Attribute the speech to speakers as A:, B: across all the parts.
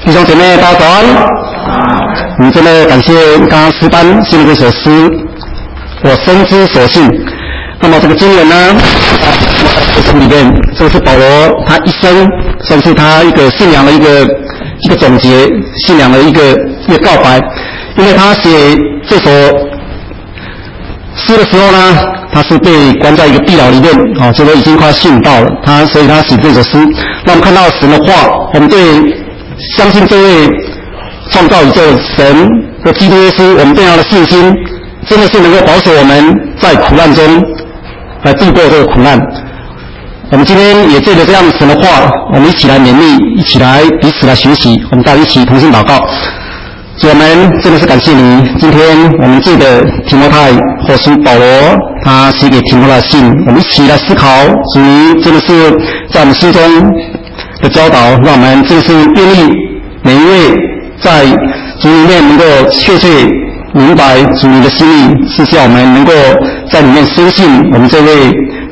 A: 弟兄姐妹，大家早安！我们真的感谢刚刚诗班献的这首诗，我深知所信。那么这个经文呢，书里面，这个是保罗他一生算是他一个信仰的一个总结，信仰的一个告白。因为他写这首诗的时候呢，他是被关在一个地牢里面，这个已经快殉道了。所以他写这首诗，让我们看到神的话，我们对相信这位创造宇宙神的基督耶稣，我们对他的信心，真的是能够保守我们在苦难中来度过这个苦难。我们今天也借着这样神的话，我们一起来勉励，一起来彼此来学习，我们大家一起同心祷告。主，我们真的是感谢你，今天我们借着提摩太后书保罗他写给提摩太的信，我们一起来思考，主你真的是在我们心中的教导，让我们真是愿意每一位在主里面能够确切明白主你的心意，是叫我们能够在里面深信我们这位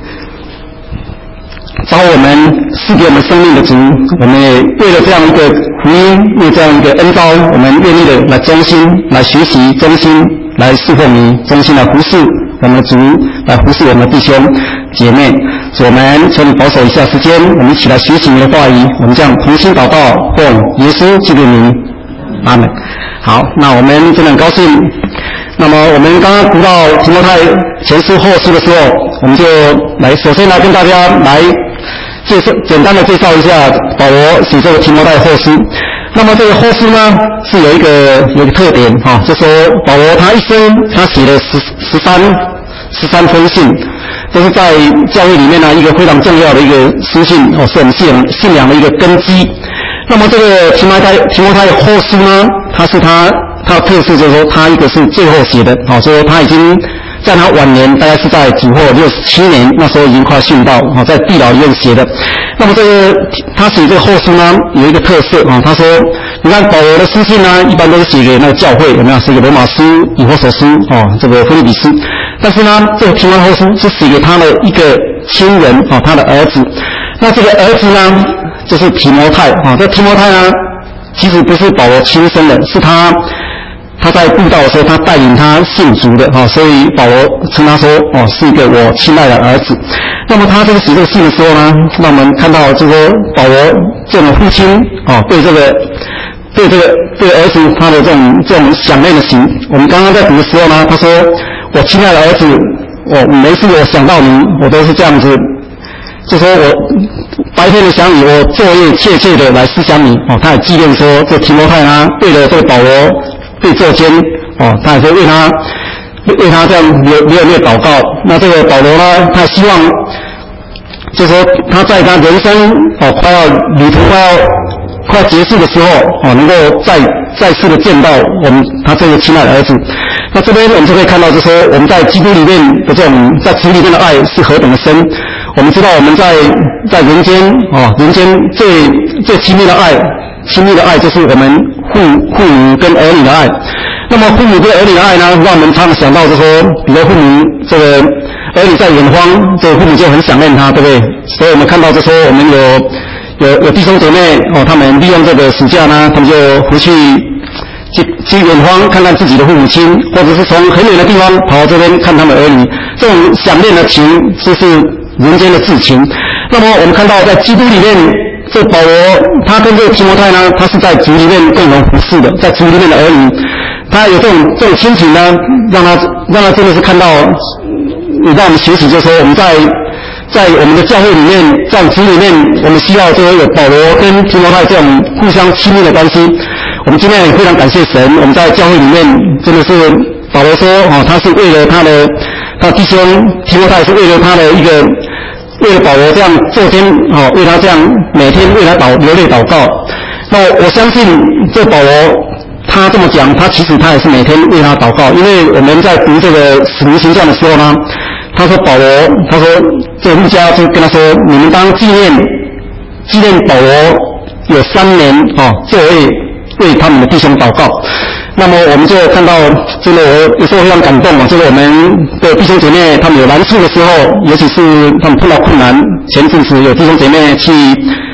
A: 找我们赐给我们生命的主。我们也为了这样一个福音，为这样一个恩召，我们愿意的来忠心来学习，忠心来侍奉你，忠心来服侍我们的主，来服侍我们的弟兄姐妹。所以我们求你保守一下时间，我们一起来学习你的话语，我们这样同心祷告，奉耶稣基督名，阿们。好，那我们真的很高兴。那么我们刚刚读到提摩太前书后书的时候，我们就首先来跟大家来简单的介绍一下保罗写这个提摩太后书。那么这个后书呢，是有一个特点就说保罗他一生他写了13封信，都是在教会里面呢一个非常重要的一个书信是我们信仰的一个根基。那么这个提摩太后书呢，它的特色就是说，他一个是最后写的，所以他已经在他晚年，大概是在主后67年，那时候已经快殉道，在地牢里面写的。那么他写这个后书呢，有一个特色他说，你看保罗的书信呢，一般都是写给那个教会，有没有？写给罗马书、以弗所书这个腓立比书。但是呢，这个提摩太后书是写给他的一个亲人他的儿子。那这个儿子呢，就是提摩太这提摩太呢，其实不是保罗亲生的，是他在布道的时候，他带领他信主的所以保罗称他说是一个我亲爱的儿子。那么他这个写这个信的时候呢，让我们看到就是说保罗这种父亲对儿子他的这种想念的心。我们刚刚在读的时候呢，他说我亲爱的儿子，每次我想到你，我都是这样子，就说我白天的想你，我昼夜切切的来思想你他也纪念说这提摩太呢，为了这个保罗被坐监他也会为他这样流祷告。那这个保罗呢，他希望就是说他在他人生旅途快要结束的时候能够再次的见到他这个亲爱的儿子。那这边我们就可以看到，就是说我们在基督里面的这种在主里面的爱是何等的深。我们知道我们在人间人间最亲密的爱就是我们父母跟儿女的爱。那么父母跟儿女的爱呢，让我们常常想到就是说，比如父母这个儿女在远方，这个父母就很想念他，对不对？所以我们看到就是说，我们有弟兄姐妹他们利用这个暑假呢，他们就回去远方看看自己的父母亲，或者是从很远的地方跑到这边看他们儿女，这种想念的情就是人间的至情。那么我们看到在基督里面，这保罗他跟这个提摩太呢，他是在主里面共同服侍的，在主里面的儿女，他有这种亲情呢，让他真的是看到，也让我们学习，就是说我们在我们的教会里面，在主里面，我们需要有保罗跟提摩太这种互相亲密的关系。我们今天也非常感谢神，我们在教会里面真的是保罗说他是为了他弟兄提摩太，是为了保罗这样做监为他这样每天为他流泪祷告。那我相信这保罗他这么讲，其实他也是每天为他祷告。因为我们在读这个使徒行传的时候呢，他说这个路加就跟他说，你们当纪念保罗有3年作为他们的弟兄祷告。那么我们就看到，真的我有时候非常感动就是我们的弟兄姐妹他们有难处的时候，尤其是他们碰到困难，前阵子有弟兄姐妹去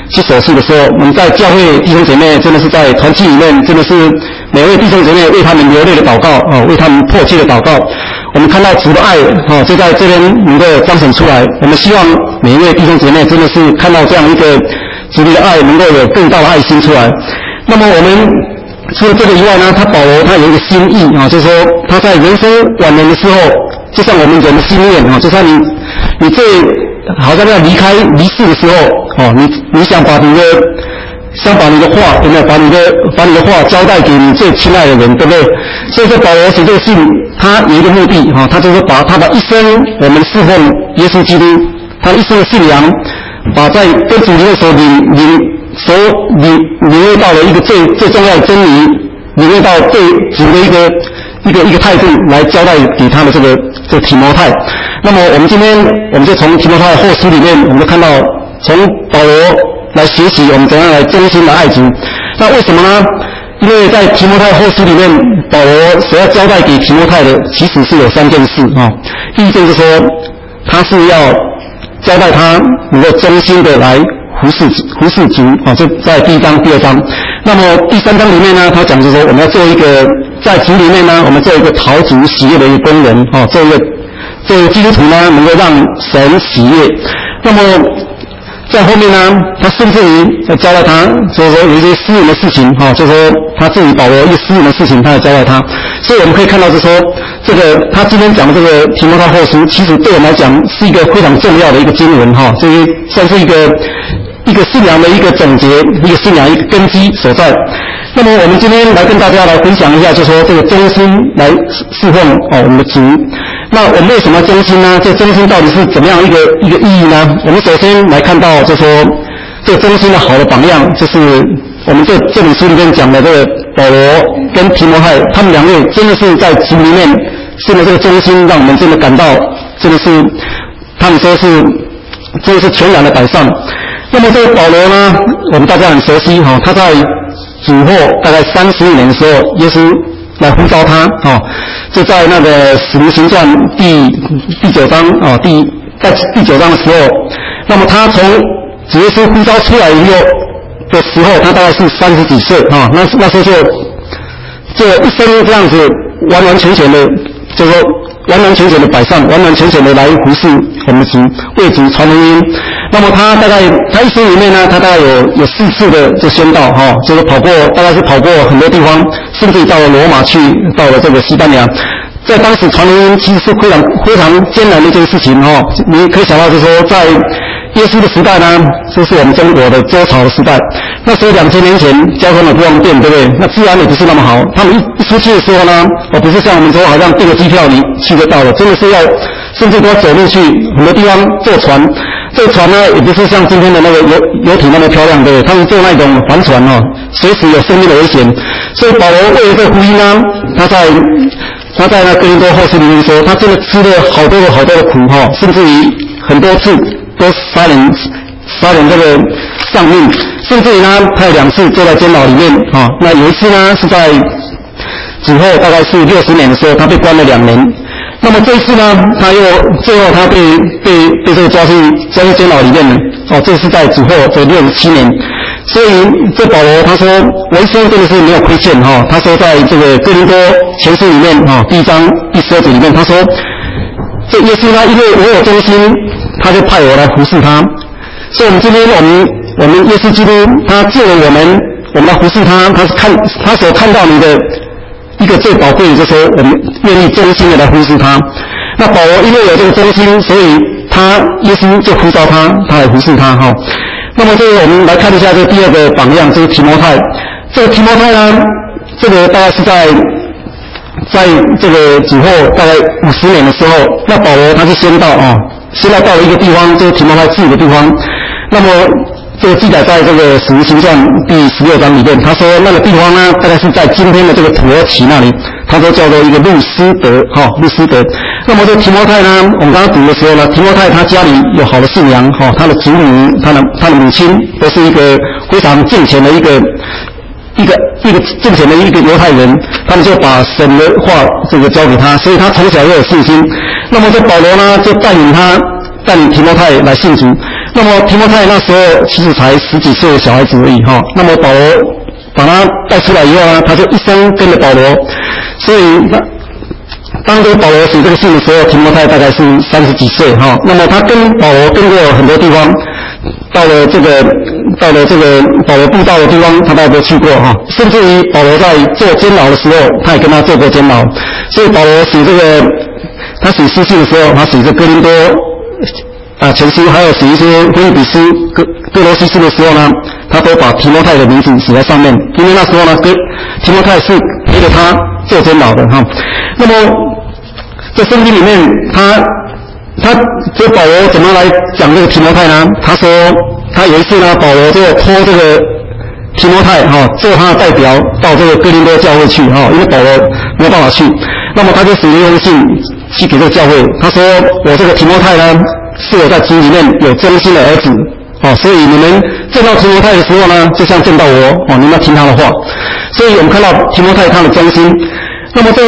A: 去守岁的时候，我们在教会弟兄姐妹真的是在团契里面，真的是每位弟兄姐妹为他们流泪的祷告为他们迫切的祷告。我们看到主的爱就在这边能够彰显出来。我们希望每一位弟兄姐妹真的是看到这样一个主的爱，能够有更大的爱心出来。那么我们除了这个以外呢，保罗他有一个心意就是说他在人生晚年的时候，就像我们人的心愿就像你最好像要离世的时候你想把你的话有没有把你的话交代给你最亲爱的人，对不对？所以说保罗写这个信，他有一个目的他就是把他的一生我们侍奉耶稣基督，他一生的信仰，把在跟主里面所领会到的一个最重要的真理，领会到对主的一个态度来交代给他的这个提摩太。那么我们今天我们就从提摩太后书里面，我们就看到从保罗来学习我们怎样来忠心的爱主。那为什么呢？因为在提摩太后书里面，保罗所要交代给提摩太的其实是有3件事第一件就是说他是要交代他能够忠心的来服侍主就在第1章第2章。那么第3章里面呢，他讲就是说我们要做一个在主里面呢，我们做一个讨主喜悦的一个工人做一个基督徒呢，能够让神喜悦。那么在后面呢，他甚至于要交代他，就是说有一些私人的事情就是说他自己保罗一些私人的事情，他要交代他。所以我们可以看到就是说这个他今天讲的这个提摩太后书，其实对我们来讲是一个非常重要的一个经文这个算是一个信仰的一个总结，一个信仰一个根基所在。那么我们今天来跟大家来分享一下，就是说这个忠心来侍奉我们的主。那我们为什么要忠心呢？这忠心到底是怎么样一个意义呢？我们首先来看到就是说这个忠心的好的榜样，就是我们这本书里面讲的这个保罗跟提摩太，他们2位真的是在主里面献了这个忠心，让我们真的感到真的是他们说是真的是全然的摆上。那么这个保罗呢，我们大家很熟悉他在主后大概31年的时候，耶稣来呼召他就在那个使徒行传第9章在第9章的时候，那么他从主耶稣呼召出来以后的时候，他大概是30几岁那时候就一生这样子完完全全的，就是说完完全全的摆上，完完全全的来服侍我们的主，为主传福音。那么他一生里面呢，他大概有4次的这宣道就是大概是跑过很多地方，甚至到了罗马去，到了这个西班牙。在当时传福音其实是非常非常艰难的一件事情你可以想到就是说在耶稣的时代呢，这是我们中国的周朝的时代。那时候2000年前交通的不方便，对不对？那治安也不是那么好。他们一出去的时候呢，不是像我们说好像订个机票你去得到了，真的是要甚至都要走路去很多地方坐船。这个船呢，也不是像今天的那个游艇那么漂亮，对不对？他们坐那种帆船随时有生命的危险。所以保罗为了这个福音呢，他在那哥林多后书里面说，他真的吃了好多的苦甚至于很多次都杀人这个丧命，甚至于呢，他有2次坐在监牢里面那有一次呢是在主后大概是60年的时候，他被关了2年。那么这一次呢，最后他被这个抓进监牢里面了这是在主后的67年。所以这保罗他说我一生真的是没有亏欠他说在这个哥林多前书里面第1章第12节里面，他说这耶稣呢，因为我有忠心，他就派我来服侍他。所以我们今天我们耶稣基督他借了我们来服侍他，他所看到你的一个最宝贵的就是说我们愿意忠心的来服侍他。那保罗因为有这个忠心，所以耶稣就呼召他来服侍他那么这个我们来看一下这第2个榜样，就是提摩太。这个提摩太呢，这个大概是在这个主后大概50年的时候，那保罗他是先到到了一个地方，就是提摩太住的地方。那么这个记载在这个使徒行传第16章里面，他说那个地方呢，大概是在今天的这个土耳其那里，他说叫做一个路斯德。那么这提摩太呢，我们刚刚读的时候呢，提摩太他家里有好的信仰他的祖母他的母亲都是一个非常敬虔的一个敬虔的一个犹太人，他们就把神的话这个交给他，所以他从小就有信心。那么这保罗呢，就带领提摩太来信主。 那么提摩太那时候其实才10几岁的小孩子而已哈。那么保罗把他带出来以后呢，他就一生跟着保罗，所以当这个保罗写这个信的时候，提摩太大概是30几岁哈。那么他跟保罗跟过很多地方，到了这个保罗布道的地方，他大概都去过哈。甚至于保罗在做监牢的时候，他也跟他做过监牢。所以保罗写这个他写书信的时候，他写这哥林多前书，还有写一些腓立比书、哥罗西书的时候呢，他都把提摩太的名字写在上面，因为那时候呢，提摩太是陪着他做监牢的哈。那么在圣经里面，这保罗怎么来讲这个提摩太呢？他说他有一次呢，保罗就托这个提摩太做他的代表到这个哥林多教会去因为保罗没有办法去，那么他就写了一封信去给这个教会，他说我这个提摩太呢，是我在主里面有忠心的儿子所以你们见到提摩太的时候呢，就像见到我你们要听他的话。所以我们看到提摩太他的忠心。那么这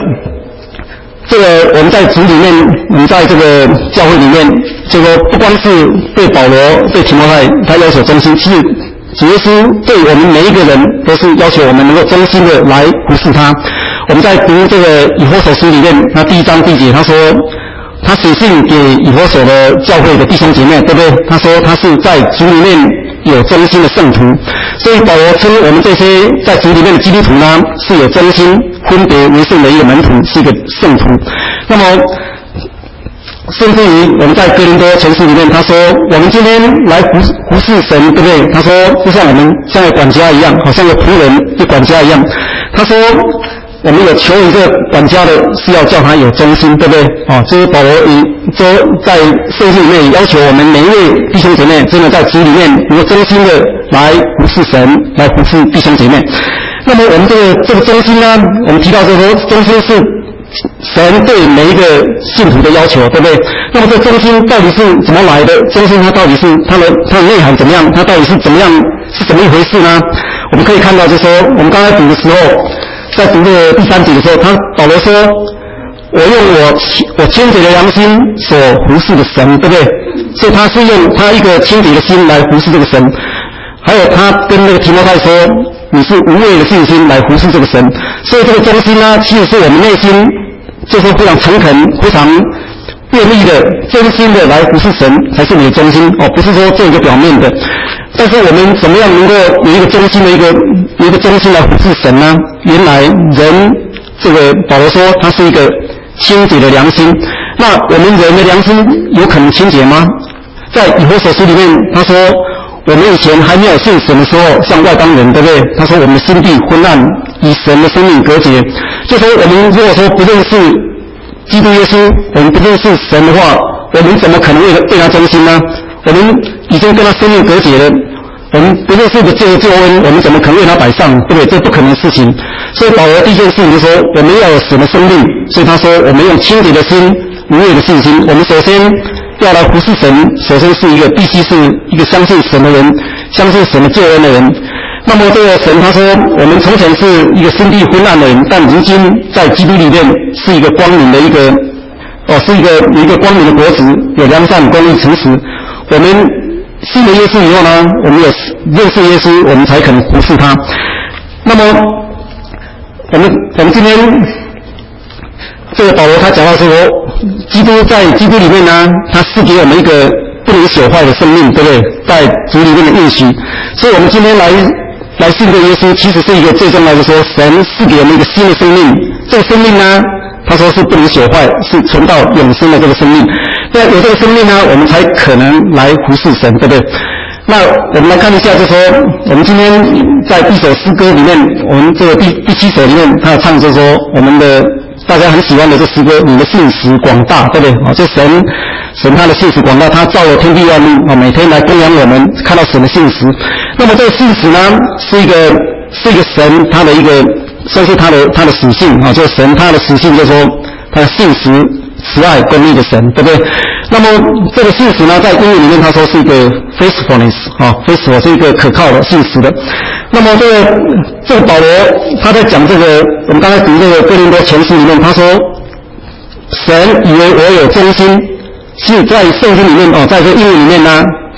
A: 个我们在主里面，我们在这个教会里面，这个不光是对保罗、对提摩太他要求忠心，其实主耶稣对我们每一个人都是要求我们能够忠心的来服侍他。我们在读这个以弗所书里面，他第1章第1节他说，他写信给以弗所的教会的弟兄姐妹，对不对？他说他是在主里面有忠心的圣徒，所以保罗称我们这些在主里面的基督徒呢，是有忠心分别为圣的一个门徒，是一个圣徒。那么甚至于我们在哥林多前书里面，他说我们今天来服侍神，对不对？他说就像我们像个管家一样，好像个仆人的管家一样。他说我们有求一个管家的，是要叫他有忠心，对不对？这是保罗在圣经里面要求我们每一位弟兄姐妹，真的在主里面能够忠心的来服侍神，来服侍弟兄姐妹。那么我们这个忠心呢，我们提到说忠心是神对每一个信徒的要求，对不对？那么这忠心到底是怎么来的？忠心它到底是它的内涵怎么样？它到底是怎么样？是怎么一回事呢？我们可以看到，就是说我们刚才读的时候，在读这个第3节的时候，保罗说，我用我清洁的良心所服侍的神，对不对？所以他是用他一个清洁的心来服侍这个神。还有他跟那个提摩太说，你是无畏的信心来服侍这个神。所以这个忠心呢，其实是我们内心就是非常诚恳、非常愿意的、真心的来服侍神，才是你的忠心不是说做一个表面的。但是我们怎么样能够有一个忠心的一个忠心来服侍神呢？原来人这个保罗说他是一个清洁的良心。那我们人的良心有可能清洁吗？在以弗所书里面他说，我们以前还没有信神的时候，像外邦人，对不对？他说我们的心地昏暗，与神的生命隔绝。就说我们如果说不认识基督耶稣，我们不认识神的话，我们怎么可能为他忠心呢？我们已经跟他生命隔绝了，我们不认识的救恩，我们怎么可能为他摆上？对不对？这不可能的事情。所以保罗第一件事情就是说，我们要有神的生命。所以他说，我们用清洁的心、无畏的信心。我们首先要来服侍神，首先必须是一个相信神的人，相信神的救恩的人。那么这个神他说，我们从前是一个心地昏暗的人，但如今在基督里面是一个光明的是一个光明的果子，有良善、公义、诚实。我们信了耶稣以后呢，我们有认识耶稣，我们才可能服侍他。那么我们今天这个保罗他讲到说，基督在基督里面呢，他赐给我们一个不能朽坏的生命，对不对？在主里面的应许。所以我们今天来信这耶稣，其实是一个最重要的说，神赐给我们一个新的生命。这个生命呢，他说是不能朽坏，是存到永生的这个生命。那有这个生命呢，我们才可能来服侍神，对不对？那我们来看一下，就说我们今天在一首诗歌里面，我们这个第7首里面，他唱就是说我们的大家很喜欢的这诗歌，你的信实广大，对不对？就神他的信实广大，他造了天地万物每天来供养我们，看到神的信实。那么这个信实呢，是一个神他的一个算是他的属性就是神他的属性，就是说他的信实、慈爱、公义的神，对不对？那么这个信实呢，在英语里面他说是一个 faithfulness，faithful 是一个可靠的、信实的。那么这个保罗他在讲这个，我们刚才读这个哥林多前书里面，他说神以为我有忠心，是在圣经里面在这个英语里面呢，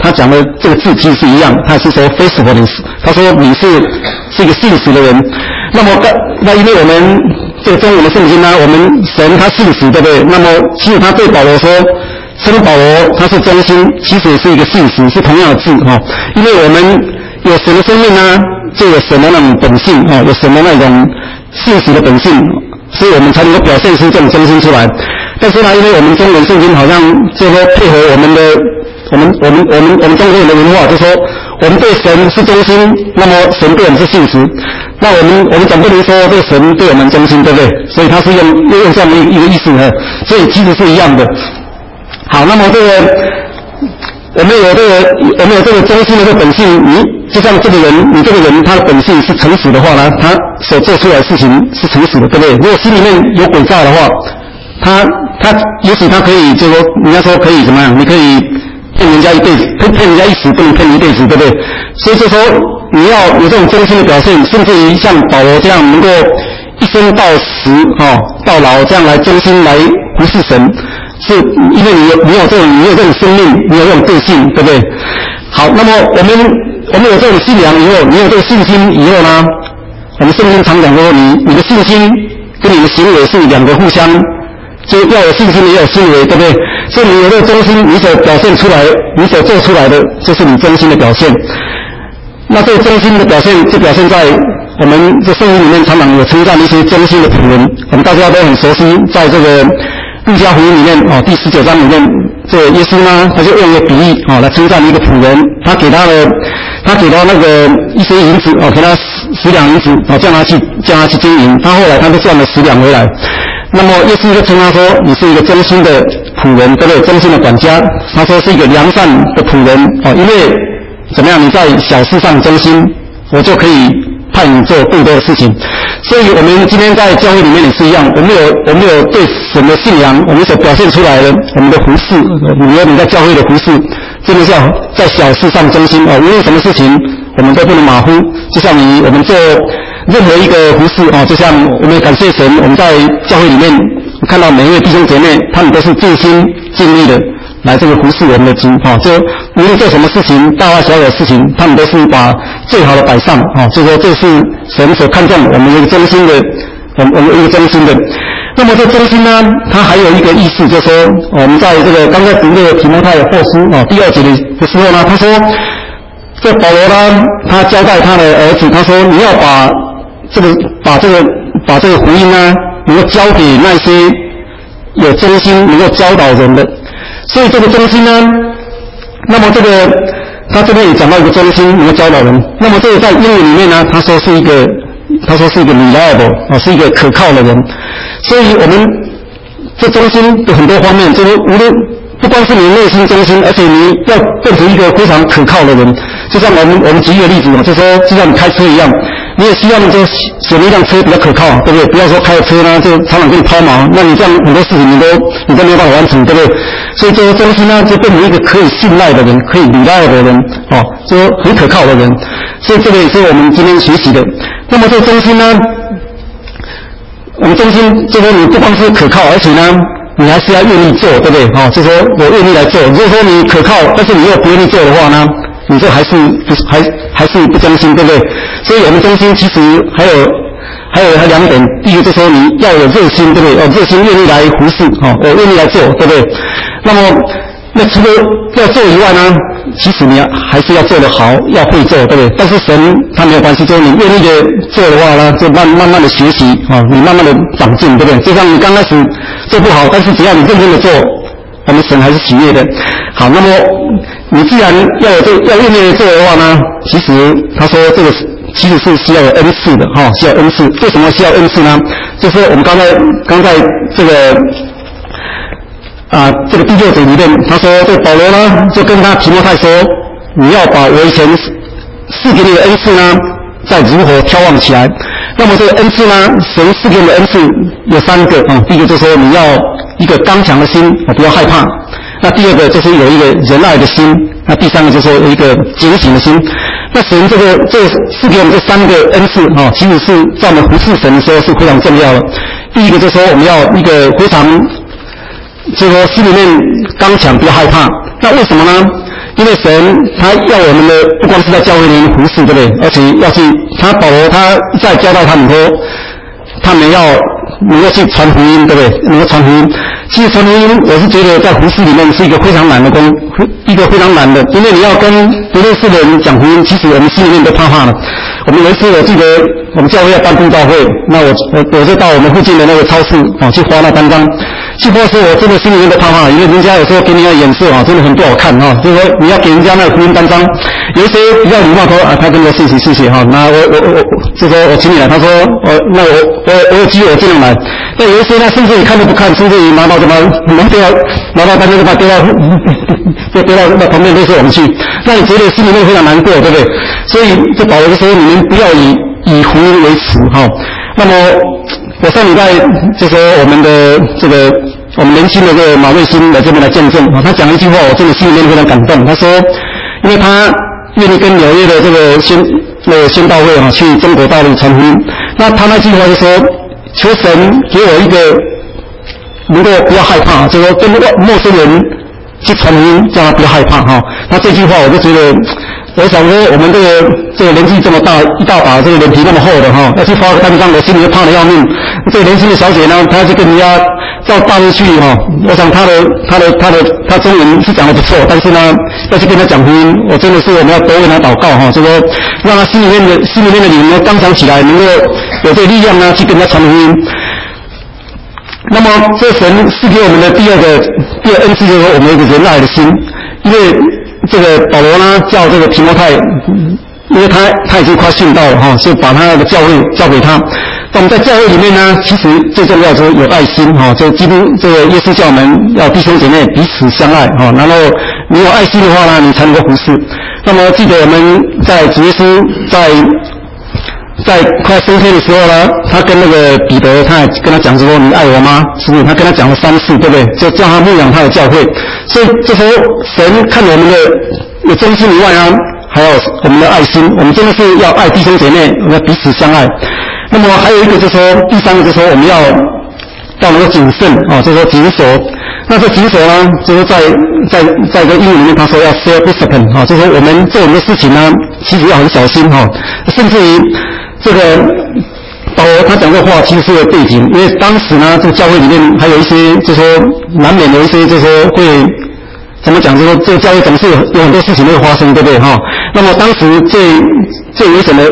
A: 他讲的这个字其实是一样，他是说 faithfulness， 他说你是一个信实的人。那么那因为我们这个中文的圣经呢，我们神他信实，对不对？那么其实他对保罗说，称保罗他是忠心，其实也是一个信实，是同样的字哈。因为我们有神的生命呢，就有神的那种本性啊，有神的那种信实的本性，所以我们才能够表现出这种忠心出来。但是呢，因为我们中文圣经好像就说配合我们中国人的文化，就说我们对神是忠心，那么神对我们是信实，那我们总不能说这个神对我们忠心，对不对？所以他是用这样的一个意思呢，所以其实是一样的。好，那么这个我们有这个忠心的这个本性，你就像这个人，你这个人他的本性是诚实的话呢，他所做出来的事情是诚实的，对不对？如果心里面有诡诈的话，他也许他可以就说人家说可以怎么样？你可以骗人家一辈子，骗人家一时，不能骗你一辈子，对不对？所以就说你要有这种忠心的表现，甚至于像保罗这样能够一生到死到老这样来忠心来服侍神，是因为你有这种生命，你有这种个性，对不对？好，那么我们有这种信仰以后，你有这个信心以后呢，我们圣经常讲说你的信心跟你的行为是两个互相。就要有信心也有行为，对不对？所以你有这个忠心，你所表现出来，你所做出来的，就是你忠心的表现。那这个忠心的表现，就表现在我们这圣经里面常常有称赞一些忠心的仆人，我们大家都很熟悉，在这个路加福音里面第19章里面，这个耶稣呢，他就用一个比喻来称赞一个仆人，他给他那个一些银子给他10两银子叫他去经营，他后来他就赚了10两回来。那么耶稣就称他说，你是一个忠心的仆人，对不对？忠心的管家，他说是一个良善的仆人因为怎么样？你在小事上忠心，我就可以派你做更多的事情。所以我们今天在教会里面也是一样，我们有对神的信仰，我们所表现出来的我们的服事，你在教会的服事，真的是要在小事上忠心无论什么事情我们都不能马虎。就像我们做任何一个服事就像我们感谢神，我们在教会里面看到每一位弟兄姐妹，他们都是尽心尽力的来这个服事我们的主就无论做什么事情，大大小小的事情，他们都是把最好的摆上就说这是神所看重我们一个忠心的，我们一个忠心的。那么这忠心呢，它还有一个意思，就是说我们在这个刚才读的提摩太后书第2节的时候呢，他说这保罗呢，他交代他的儿子，他说你要把这个福音呢，能够交给那些有忠心能够教导人的。所以这个忠心呢，那么这个他这边也讲到一个忠心能够教导人。那么这个在英文里面呢，他说是一个 reliable 是一个可靠的人。所以我们这忠心的很多方面，就是无论不光是你内心忠心，而且你要变成一个非常可靠的人。就像我们举一个例子就说就像你开车一样，你也希望就选一辆车比较可靠，对不对？不要说开的车呢就常常给你抛锚，那你这样很多事情你都没有办法完成，对不对？所以这个忠心呢，就变成一个可以信赖的人，可以依赖的人就很可靠的人。所以这个也是我们今天学习的。那么这个忠心呢，我们忠心就说你不光是可靠，而且呢你还是要愿意做，对不对？就说我愿意来做。如果说你可靠，但是你又不愿意做的话呢，你这还是不忠心，对不对？所以我们忠心其实还有2点，第一个就是说你要有热心，对不对？有热心愿意来服侍我愿意来做，对不对？那除了要做以外呢，其实你还是要做得好，要会做，对不对？但是神他没有关系，就是你愿意的做的话呢，就慢慢的学习你慢慢的长进，对不对？就像你刚开始做不好，但是只要你认真的做，我们神还是喜悦的。好，那么你既然要愿意的做的话呢，其实他说这个其实是需要有恩赐的需要恩赐。为什么需要恩赐呢？就是我们刚才这个这个第6节里面，他说这保罗呢就跟他提摩太说，你要把我以前赐给你的恩赐呢再如何眺望起来。那么这个恩赐呢，神赐给你的恩赐有3个第一个就是说你要一个刚强的心不要害怕。那第2个就是有一个仁爱的心。那第3个就是说有一个警醒的心。那神这赐给我们这3个恩赐其实是在我们服侍神的时候是非常重要的。第一个就是说我们要一个非常就是说心里面刚强不要害怕。那为什么呢？ 因为神他要我们的不光是在教会里面服侍，对不对？而且要去保罗他在教导他们说，他们要能够去传福音，对不对？能够传福音。其实传福音，我是觉得在服侍里面是一个非常难的一个非常难的，因为你要跟不认识的人讲福音，其实我们心里面都怕怕了。我们有一次我记得我们教会要办布道会，那我就到我们附近的那个超市去发那单张。去发的时候，我真的心里面都怕怕，因为人家有时候给你的眼色真的很不好看就是说你要给人家那个福音单张，有一些比较礼貌说他跟我谢谢那我就说我请你来，他说那我有机会我尽量来。但有一些呢，甚至你看都不看，甚至于拿到单张就把丢到那旁边都是我们去，那你觉得心里面非常难过，对不对？所以就保罗就说你们不要以福音为耻那么我上礼拜就说我们的我们年轻的这个马瑞欣来这边来见证他讲了一句话，我真的心里面非常感动。他说，因为他愿意跟纽约的这个宣道会去中国大陆传福音，那他那句话就说，求神给我一个能够不要害怕，就说跟陌生人去传福音，叫他不要害怕那这句话我就觉得。我想说，我们这个年纪这么大，一大把这个脸皮那么厚的要去发个单张，我心里面怕得要命。这个年轻的小姐呢，她就跟人家到大陆去我想她中文是讲得不错，但是呢，要去跟她讲福音，我真的是我们要多为她祷告就说让她心里面的灵呢刚强起来，能够有这个力量呢去跟她传福音。那么这神赐给我们的第二恩赐就是我们有一个仁爱的心，因为这个保罗呢叫这个提摩太，因为他已经快殉道了就把他的教会交给他。那我们在教会里面呢，其实最重要就是有爱心就基督这个耶稣叫我们要弟兄姐妹彼此相爱然后你有爱心的话呢，你才能够服侍。那么记得我们在主耶稣在快升天的时候呢，他跟那个彼得，他也跟他讲说你爱我吗？是不是？他跟他讲了3次，对不对？就叫他牧养他的教会。所以这时候神看我们的忠心以外还有我们的爱心，我们真的是要爱弟兄姐妹，我们要彼此相爱。那么还有一个就是说，第3个就是说我们要能够谨慎就是说谨守。那这谨守呢，就是在这个英文里面他说要 self-discipline 就是说我们做很多事情呢，其实要很小心甚至于这个保罗他讲这话其实是有背景，因为当时呢，这个教会里面还有一些，就是说难免有一些，就是说会怎么讲，就是说这个教会总是有很多事情会发生，对不对那么当时最危险的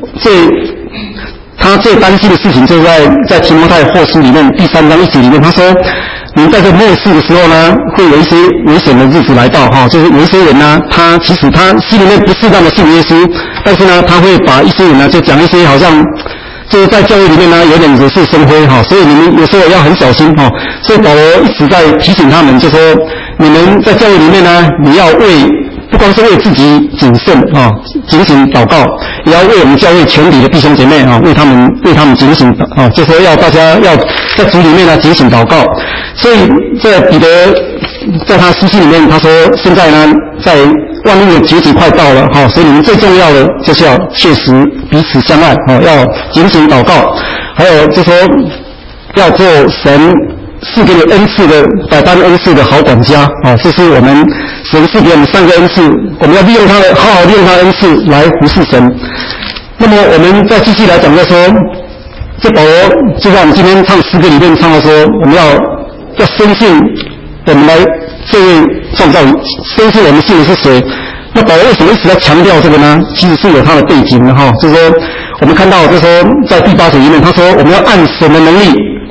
A: 他最担心的事情就是在提摩太后书里面第3章1节里面，他说你们在这末世的时候呢，会有一些危险的日子来到就是有一些人呢，他其实他心里面不是那么信耶稣，但是呢，他会把一些人呢就讲一些好像就是在教会里面呢有点惹是生非所以你们有时候要很小心所以保罗一直在提醒他们，就说你们在教会里面呢，你要不光是为自己谨慎警醒祷告，也要为我们教会全体的弟兄姐妹为他们警醒就说要大家要在主里面呢警醒祷告。所以这彼得在他书信里面他说，现在呢在万物的结局快到了所以你们最重要的就是要切实彼此相爱要警醒祷告，还有就说要做神赐给你恩赐的百般恩赐的好管家这是我们神赐给我们3个恩赐，我们要好好利用他的恩赐来服侍神。那么我们再继续来讲就说，这保罗就像我们今天唱诗歌里面唱到说，我们要深信我们来这位创造，深信我们信的是谁。那保罗为什么一直在强调这个呢？其实是有他的背景的就是说我们看到就是说在第8节里面他说我们要按神的能力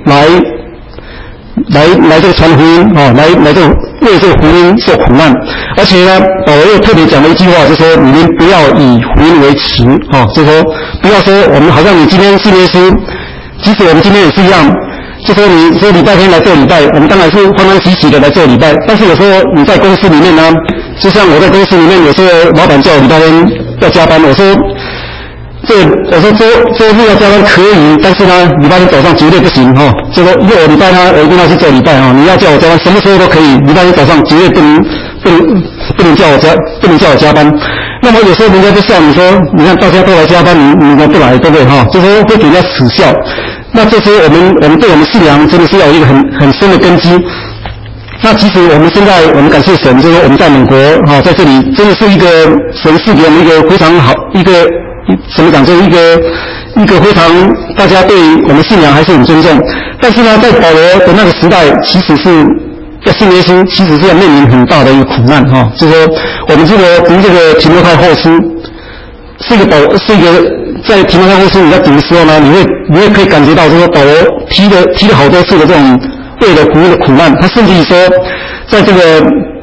A: 来这个传福音来这个为这个福音受苦难。而且呢，保罗又特别讲了一句话，就是说你们不要以福音为耻就是说不要说我们好像你今天信耶稣，即使我们今天也是一样，就说你说礼拜天来做礼拜，我们当然是欢欢喜喜的来做礼拜，但是有时候你在公司里面呢，就像我在公司里面，有时候老板叫我礼拜天要加班，我说周日要加班可以，但是呢礼拜天早上绝对不行就说因为我礼拜我一定要去做礼拜你要叫我加班什么时候都可以，礼拜天早上绝对不能叫我加班。那么有时候人家就笑你说，你看大家都来加班，你不来，对不对就说会给人家耻笑。那这时候我们对我们信仰真的是要有一个很深的根基。 那其实我们现在我们感谢神，就是说我们在美国在这里真的是一个神赐给我们一个非常好一个怎么讲，就是一个非常大家对我们信仰还是很尊重。但是呢，在保罗的那个时代，其实是要信耶稣，其实是要面临很大的一个苦难就是说我们这个读这个提摩太后书，是一个在提摩太后书你在读的时候呢，你会可以感觉到，就是说保罗提了好多次的这种为了福音的苦难。他甚至于说，在这个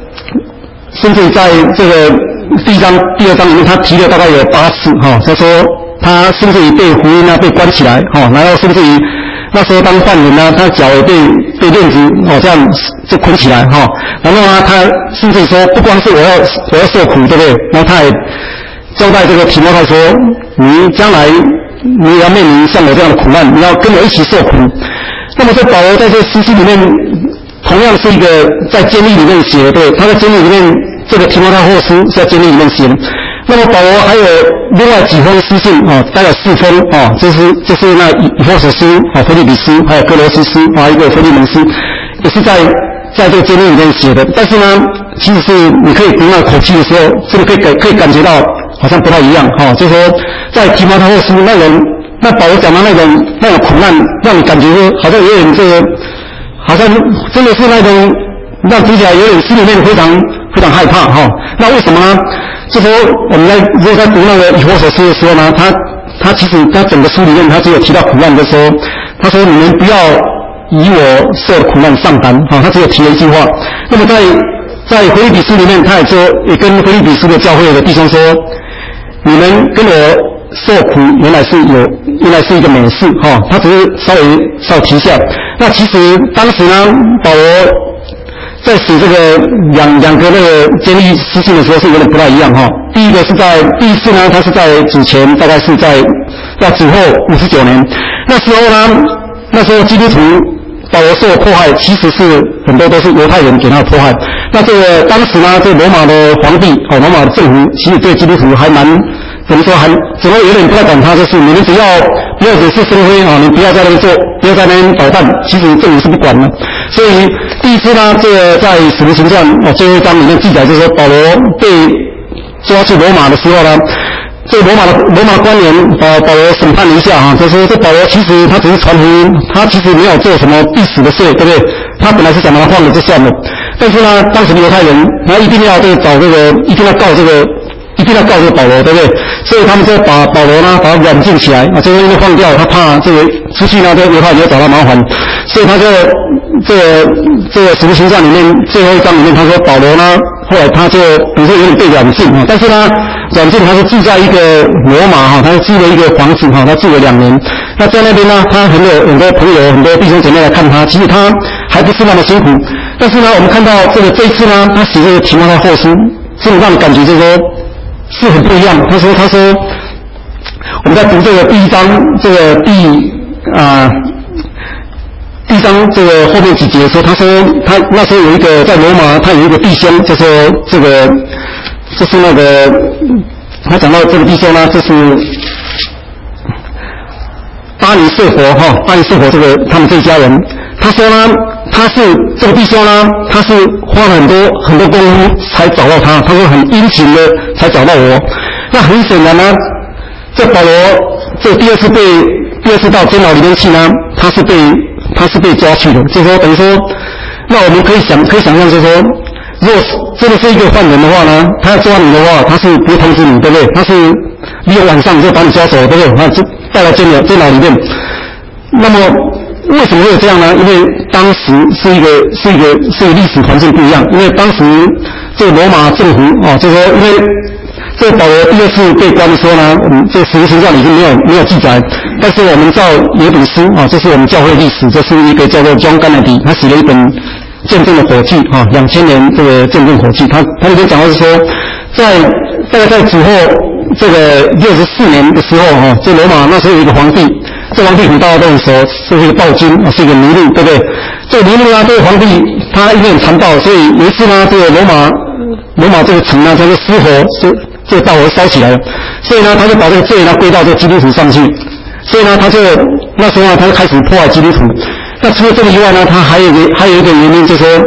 A: 第1章、第2章里面，他提了大概有8次他说他甚至于被福音被关起来然后甚至于那时候当犯人他脚也被链子这样就捆起来然后他甚至于说，不光是我要受苦，对不对？然后他也交代这个提摩太说，你将来你也要面临像我这样的苦难，你要跟我一起受苦。那么在保罗在这书信里面，同样是一个在监狱里面写的，对，他在监狱里面这个提摩太后书是在监狱里面写的。那么保罗还有另外几封书信大概4封就是那以弗所书腓立比书，还有哥罗西书一个腓利门书，也是在这个监狱里面写的。但是呢，其实是你可以读那口气的时候，真的可以感觉到好像不太一样就是说在提摩太后书那保罗讲的那种苦难，让你感觉好像有点好像真的是那种让读起来有点心里面非常非常害怕那为什么呢？就说我们如果在读那个以弗所书的时候呢，他其实他整个书里面他只有提到苦难的时候，他说你们不要以我受苦难上当他只有提了一句话。那么在腓立比书里面，他也跟腓立比书的教会的弟兄说，你们跟我受苦原来是一个美事他只是稍微提一下。那其实当时呢，保罗在写这个两个那个监狱书信的时候是有点不太一样第一次呢，他是在主前，大概是在主后59年。那时候基督徒保罗受迫害，其实是很多都是犹太人给他的迫害。那这个当时呢，这罗马的皇帝罗马的政府，其实对基督徒还蛮怎么说，只会有点不太管他，就是你们只要不要惹是生非你不要在那边不要在那边捣蛋，其实政府是不管的。所以第一次呢，这个在使徒行传最后一章里面记载，就是说保罗被抓去罗马的时候呢，这罗马的官员把保罗审判了一下就说这保罗其实他只是传福音，他其实没有做什么必死的罪，对不对？他本来是想把他放了就算了，但是呢，当时的犹太人他一定要一定要告这个保罗，对不对？所以他们就把保罗呢把他软禁起来就因为放掉，他怕这个出去呢，这个犹太人要找他麻烦，所以他就这个使徒行传里面最后一章里面他说保罗呢，后来他就比如说有点被软禁但是呢，软禁他是住在一个罗马他是住了一个房子他住了2年。那在那边呢，他很多朋友很多弟兄姐妹来看他，其实他还不是那么辛苦。但是呢，我们看到这一次呢，他写这个提摩太后书，真的让你感觉就是说是很不一样。他说我们在读这个第1章这个第1章这个后面几节的时候，他说他那时候有一个在罗马，他有一个弟兄，就说就是那个他讲到这个弟兄呢，就是巴尼色佛这个他们这一家人，他说呢，他是这个弟兄呢，他是花了很多功夫才找到他说很殷勤的才找到我。那很显然呢，这保罗这第二次到监牢里面去呢，他是被抓去的，就是说等于说，那我们可以想象，就是说，如果真的是一个犯人的话呢，他要抓你的话，他是不会通知你，对不对？他是利用晚上就把你抓走，对不对？他就带到监牢里面。那么为什么会有这样呢？因为当时是一个历史环境不一样，因为当时这个罗马政府就是说，因为这个保罗第二次被关的时候呢，我们这个使徒行传已经没有记载，但是我们照有一本书这是我们教会历史，这是一个叫做 John Kennedy， 他写了一本见证的火炬2000年这个见证火炬，他里面讲的是说，大概在主后这个64年的时候这罗马那时候有一个皇帝，这皇帝大家都很熟，是一个暴君是一个尼禄，对不对？这个尼禄呢，这个皇帝他因为很残暴，所以有一次呢，这个罗马这个城呢，他就失火，这个大火烧起来了，所以呢，他就把这个罪呢归到这个基督徒上去，所以呢，那时候呢，他就开始破坏基督徒。那除了这个以外呢，他还有一个原因，就是说，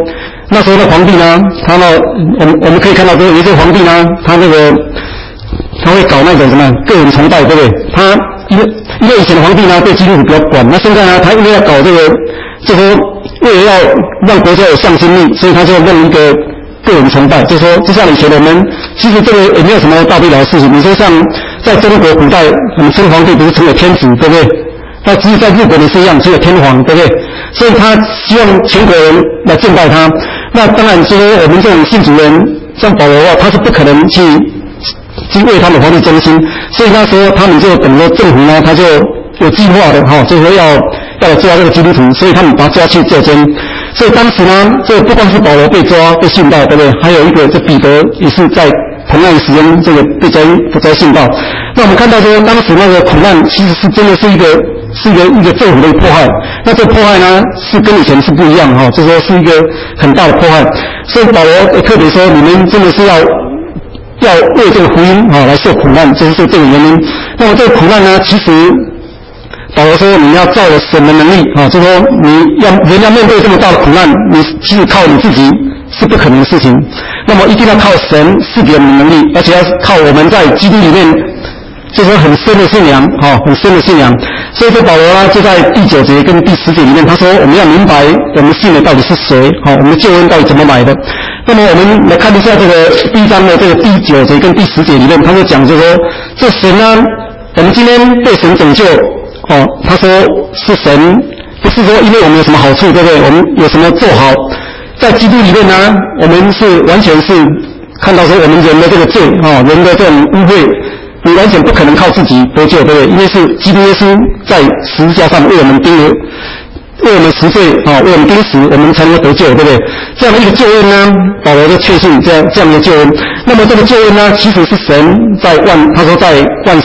A: 那时候的皇帝呢，他呢，我们可以看到，有一个皇帝呢，他会搞那种什么个人崇拜，对不对？他因为以前的皇帝呢对基督徒比较管，那现在呢，他因为要搞这个，就说为了要让国家有向心力，所以他就弄一个个人崇拜，就说就像以前我们，其实这个也没有什么大不了的事情。你说像在中国古代，我们称皇帝不是称为天子，对不对？那其实在日本也是一样，只有天皇，对不对？所以他希望全国人来敬拜他。那当然说我们这种信主人，像保罗的话，他是不可能去为他们皇帝忠心，所以那时候他们就等着政府呢，他就有计划的就说要抓这个基督徒，所以他们把他抓去坐监。所以当时呢，这不光是保罗被抓被殉道，对不对？还有一个这彼得也是在同样的时间这个被抓殉道。那我们看到说，当时那个苦难其实是真的是一个政府的迫害。那这个迫害呢，是跟以前是不一样的就是说是一个很大的迫害。所以保罗也特别说，你们真的是要为这个福音来受苦难，就是这个原因。那么这个苦难呢，其实保罗说你要照着神的能力就是说人要面对这么大的苦难，你其实靠你自己是不可能的事情。那么一定要靠神赐给我们能力，而且要靠我们在基督里面，就是很深的信仰很深的信仰。所以这保罗呢，就在第9节跟第10节里面，他说我们要明白我们信的到底是谁我们的救恩到底怎么来的。那么我们来看一下这个第1章的这个第9节跟第10节里面，他就讲就说这神呢，我们今天被神拯救他说是神，不是说因为我们有什么好处，对不对？我们有什么做好，在基督里面呢，我们是完全是看到说我们人的这个罪人的这种污秽，你完全不可能靠自己得救，对不对？因为是基督耶稣在十字架上为我们钉了，为我们赎罪为我们钉死，我们才能够得救，对不对？这样的一个救恩呢，保罗就确信这样的救恩。那么这个救恩呢，其实是神他说在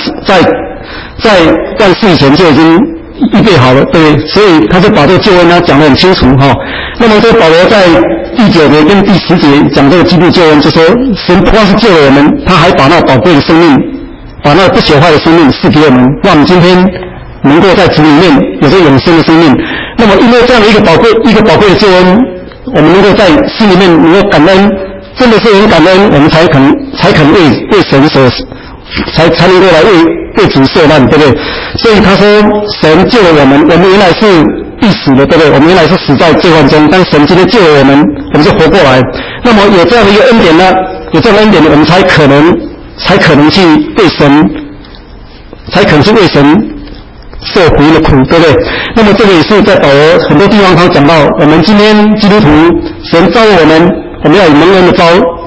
A: 万世以前就已经预备好了，对不对？所以他就把这个救恩呢讲得很清楚那么这保罗在第9节跟第10节讲这个基督救恩，就说神不光是救了我们，他还把那宝贵的生命，把那不朽坏的生命赐给我们，让我们今天能够在主里面有这永生的生命。那么因为这样的一个宝贵的救恩，我们能够在心里面能够感恩，真的是很感恩，我们才肯为神所才能够来为主受难，对不对？所以他说神救了我们原来是必死的，对不对？我们原来是死在罪患中，但神今天救了我们就活过来。那么有这样的一个恩典呢，我们才可能去为神受福音的苦，对不对？那么这个也是在保罗很多地方他讲到，我们今天基督徒，神召我们要以蒙恩的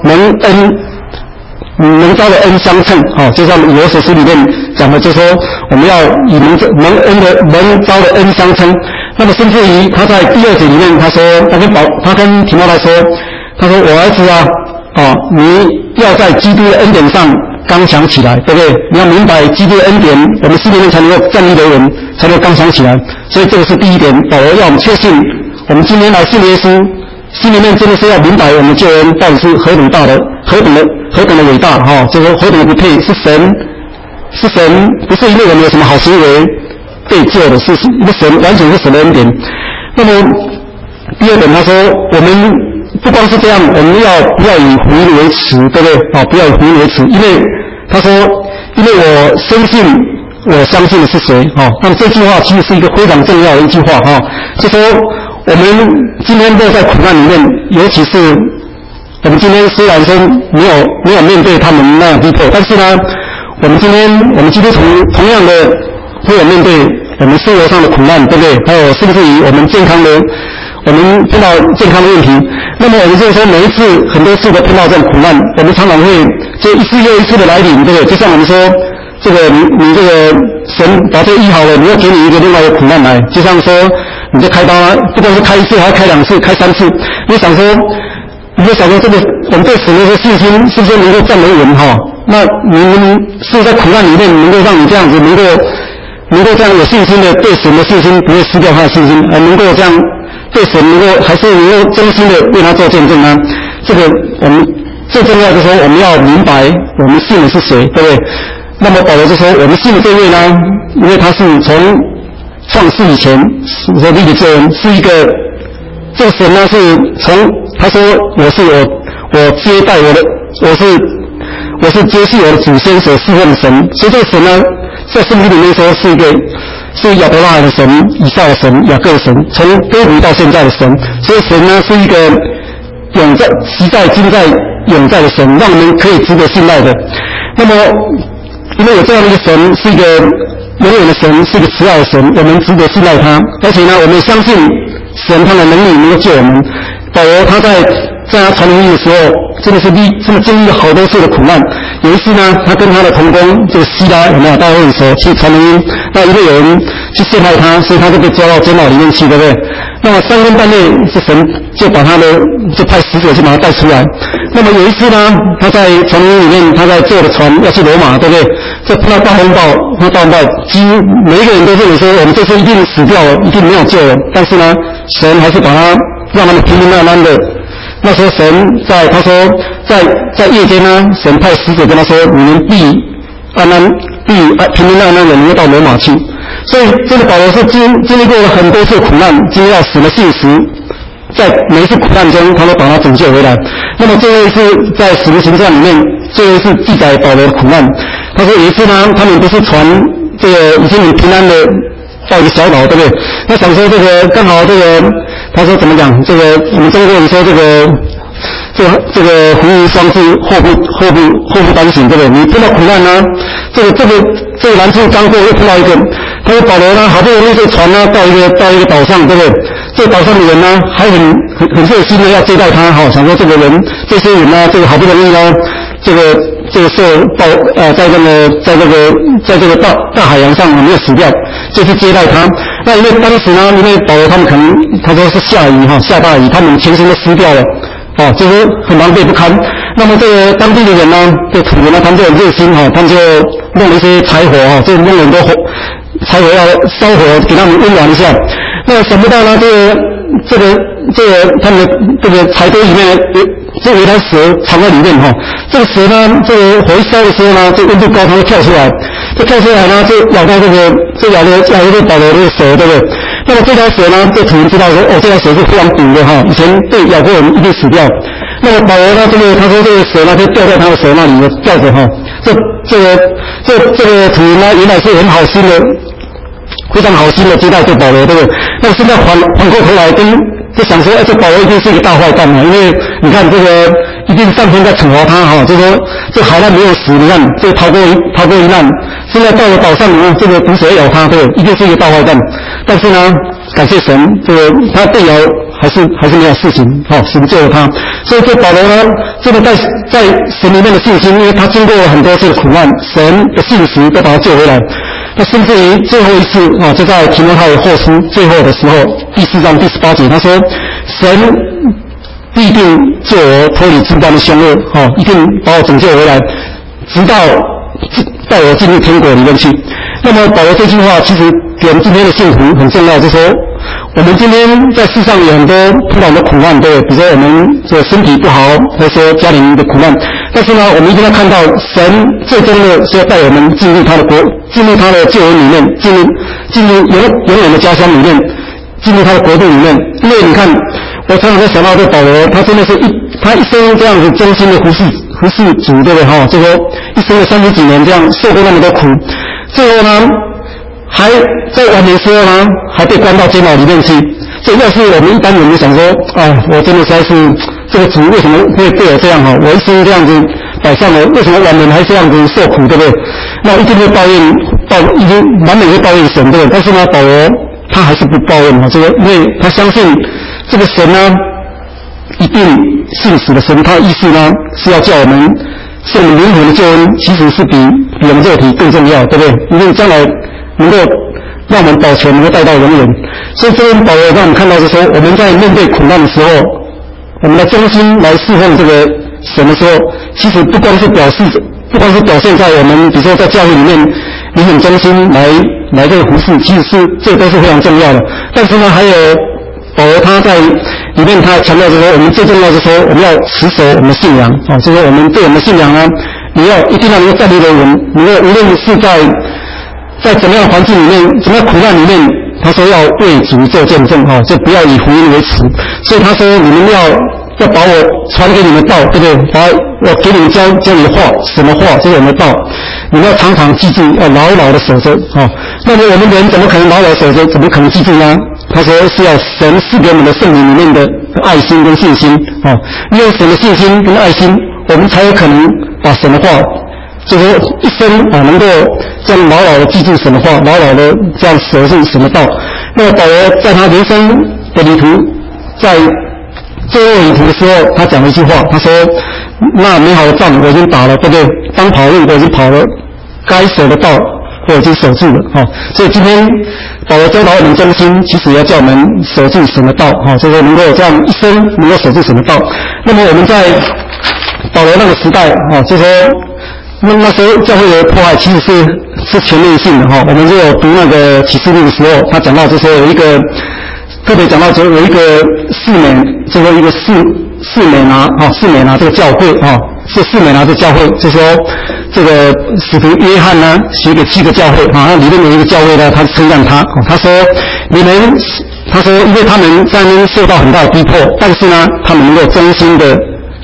A: 蒙召的恩相称就像以弗所书里面讲的，就是说我们要以蒙召的恩相称。那么甚至于他在第2节里面他说，他跟提摩太说，他说我儿子你要在基督的恩典上刚强起来，对不对？你要明白基督的恩典，我们心里面才能够站立的人才能够刚强起来。所以这个是第一点，保罗要我们确信，我们今天来信耶稣，心里面真的是要明白我们救恩到底是何等大的，何等的伟大就是说何等的不配，是神，不是因为我们有什么好行为被救的，是一个神，完全是神的恩典。那么第2点他说，我们不光是这样，我们不要以福音为耻，对不对？不要以福音为耻，因为他说，因为我深信我相信的是谁那么这句话其实是一个非常重要的一句话就说我们今天都在苦难里面，尤其是我们今天虽然说没有面对他们那样逼迫，但是呢，我们基督徒同样的会有面对我们生活上的苦难，对不对？还有甚至于我们碰到健康的问题。那么我们就是说每一次很多次都碰到这种苦难，我们常常会就一次又一次的来临，对不对？就像我们说这个你这个神把这个医好了，你又给你一个另外一个苦难来，就像说你就开刀不光是开1次，还开2次，开3次，你就想说这个我们对神的信心是不是能够站得稳那你们是在苦难里面能够让你这样子能够这样有信心的，对神的信心不会失掉他的信心，而能够这样对神还是能够真心的为他做见证呢？这个我们最重要的是说我们要明白我们信的是谁，对不对？那么保罗就说我们信的这位呢，因为他是从创世以前所立的救恩，是一个这个神呢是从他说我接待我是接续我的祖先所侍奉的神，所以这个神呢，在圣经里面说是亚伯拉罕的神、以撒的神、雅各的神，从亘古到现在的神。所以神呢是一个永在、昔在、今在、永在的神，让我们可以值得信赖的。那么，因为有这样的一个神，是一个永远的神，是一个慈爱的神，我们值得信赖他。而且呢，我们相信神他的能力能够救我们。保罗他在他传福音的时候，真的是经历了好多次的苦难。有一次呢，他跟他的同工这个希拉有没有大家会说去传福音，那因为有人去陷害他，所以他就被抓到监牢里面去，对不对？那么3更半夜，这神就把他就派使者去把他带出来。那么有一次呢，他在传福音里面，他在坐的船要去罗马，对不对？这碰到大风暴，几乎每一个人都认为说我们这次一定死掉了，一定没有救了。但是呢，神还是把他让他们平平安安的。那时候他说在夜间呢，神派使者跟他说，你们必平平安安的能够到罗马去。所以这个保罗是经历过了很多次苦难，经历到神的信实，在每一次苦难中他都把他拯救回来。那么最后一次在使徒行传里面，最后一次记载保罗的苦难。他说有一次呢，他们不是传这个已经很平安的到一个小岛，对不对？那想说这个刚好这个，他说怎么讲？这个我们中国人说这个福无双至，祸不单行，对不对？你碰到苦难呢，这个难处刚过，又碰到一个。他说保罗呢，好不容易这船呢到一个岛上，对不对？这个岛上的人呢，还很热心的要接待他，想说这些人呢，这个好不容易呢，这个受在这个大海洋上没有死掉，就去接待他。那因为当时呢，因为保罗他们可能他说是下大雨，他们全身都湿掉了。就是很狼狈不堪。那么这个当地的人呢，这土人呢，他们就很热心他们就弄了一些柴火就弄了很多柴火要烧火给他们温暖一下。那想不到呢，这个他们的这个柴堆里面有一条蛇藏在里面这个蛇呢，这个火一烧的时候呢，这温度高，它会跳出来，呢，就咬到咬到保罗这个手，对不对？那么这条蛇呢，这土人知道说，这条蛇是非常毒的以前被咬过人一定死掉。那么保罗呢，他说这个蛇呢，就掉在他的手那里吊着这个土人呢，原来是很好心的，非常好心的接待这保罗，对不对？那么现在反过头来就想说，这保罗一定是一个大坏蛋因为你看这个一定上天在惩罚他就说这海难没有死，你看这逃过一难，现在到了岛上这个毒蛇咬他，对，一定是一个大坏蛋。但是呢，感谢神，这个他被咬还是没有事情，神救了他。所以这保罗呢，这个在神里面的信心，因为他经过了很多次的苦难，神的信实都把他救回来。那甚至于最后一次就在提摩太后书最后的时候，第4章第18节，他说神必定救我脱离诸般的凶恶一定把我拯救回来，直到带我进入天国里面去。那么保罗这句话其实给我们今天的信徒很重要，就是说我们今天在世上有很多碰到很多苦难，对，比如说我们这身体不好，或者说家庭的苦难，但是呢，我们一定要看到神最终的是要带我们进入他的国，进入他的救恩里面，进入永远的家乡里面，进入他的国度里面。因为你看，我常常在想到这保罗，他真的是他一生这样子忠心的服侍主，对不对就说一生的30几年这样受过那么多苦，最后呢，还在晚年时候呢，还被关到监牢里面去。所以要是我们一般人就想说，我真的实在是这个主为什么会对我这样我一生这样子摆上了，为什么晚年还这样子受苦，对不对？那一定会已经满满会抱怨神，对不对？但是呢，保罗他还是不抱怨因为他相信这个神呢，一定信实的神，他的意思呢是要叫我们是我们灵魂的救恩，其实是比我们肉体更重要，对不对？因为将来能够让我们保全，能够带到永远。所以这边保罗让我们看到是说，我们在面对苦难的时候，我们的忠心来侍奉这个神的时候，其实不光是表现在我们比如说在教会里面你很忠心来这个服侍，其实这都是非常重要的。但是呢，还有保罗他在里面他强调就是说，我们最重要的是说我们要持守我们的信仰就是说我们对我们的信仰呢，你要一定要能够站立得稳，能够无论是在怎么样环境里面，怎么样苦难里面，他说要为主做见证就不要以福音为耻。所以他说你们要要把我传给你们道，对不对？把我给你们教你的话，什么话？就是我们的道，你们要常常记住，要牢牢的守着啊。那么我们人怎么可能牢牢守着？怎么可能记住呢？他说是要神赐给我们的圣灵里面的爱心跟信心啊，因为神的信心跟爱心，我们才有可能把神的话，就是一生啊能够这样牢牢的记住神的话，牢牢的这样守住神的道。那么保罗在他人生的旅途，在最后旅途的时候，他讲了一句话，他说：“那美好的仗我已经打了，对不对？当跑路我已经跑了，该守的道我已经守住了。”哈，所以今天保罗教导我们忠心，其实也要叫我们守住神的道。哈，所以说能够这样一生能够守住神的道。那么我们在保罗那个时代，哈，就说那时候教会的迫害其实是全面性的。哈，我们就有读那个启示录的时候，他讲到就说有一个。特别讲到就有一个士美，这个一个士美拿这个教会啊，是士美拿这个教会，就说这个使徒约翰呢写给7个教会啊，那里面有一个教会呢，他称赞他，他说他说因为他们在那边受到很大的逼迫，但是呢，他们能够真心的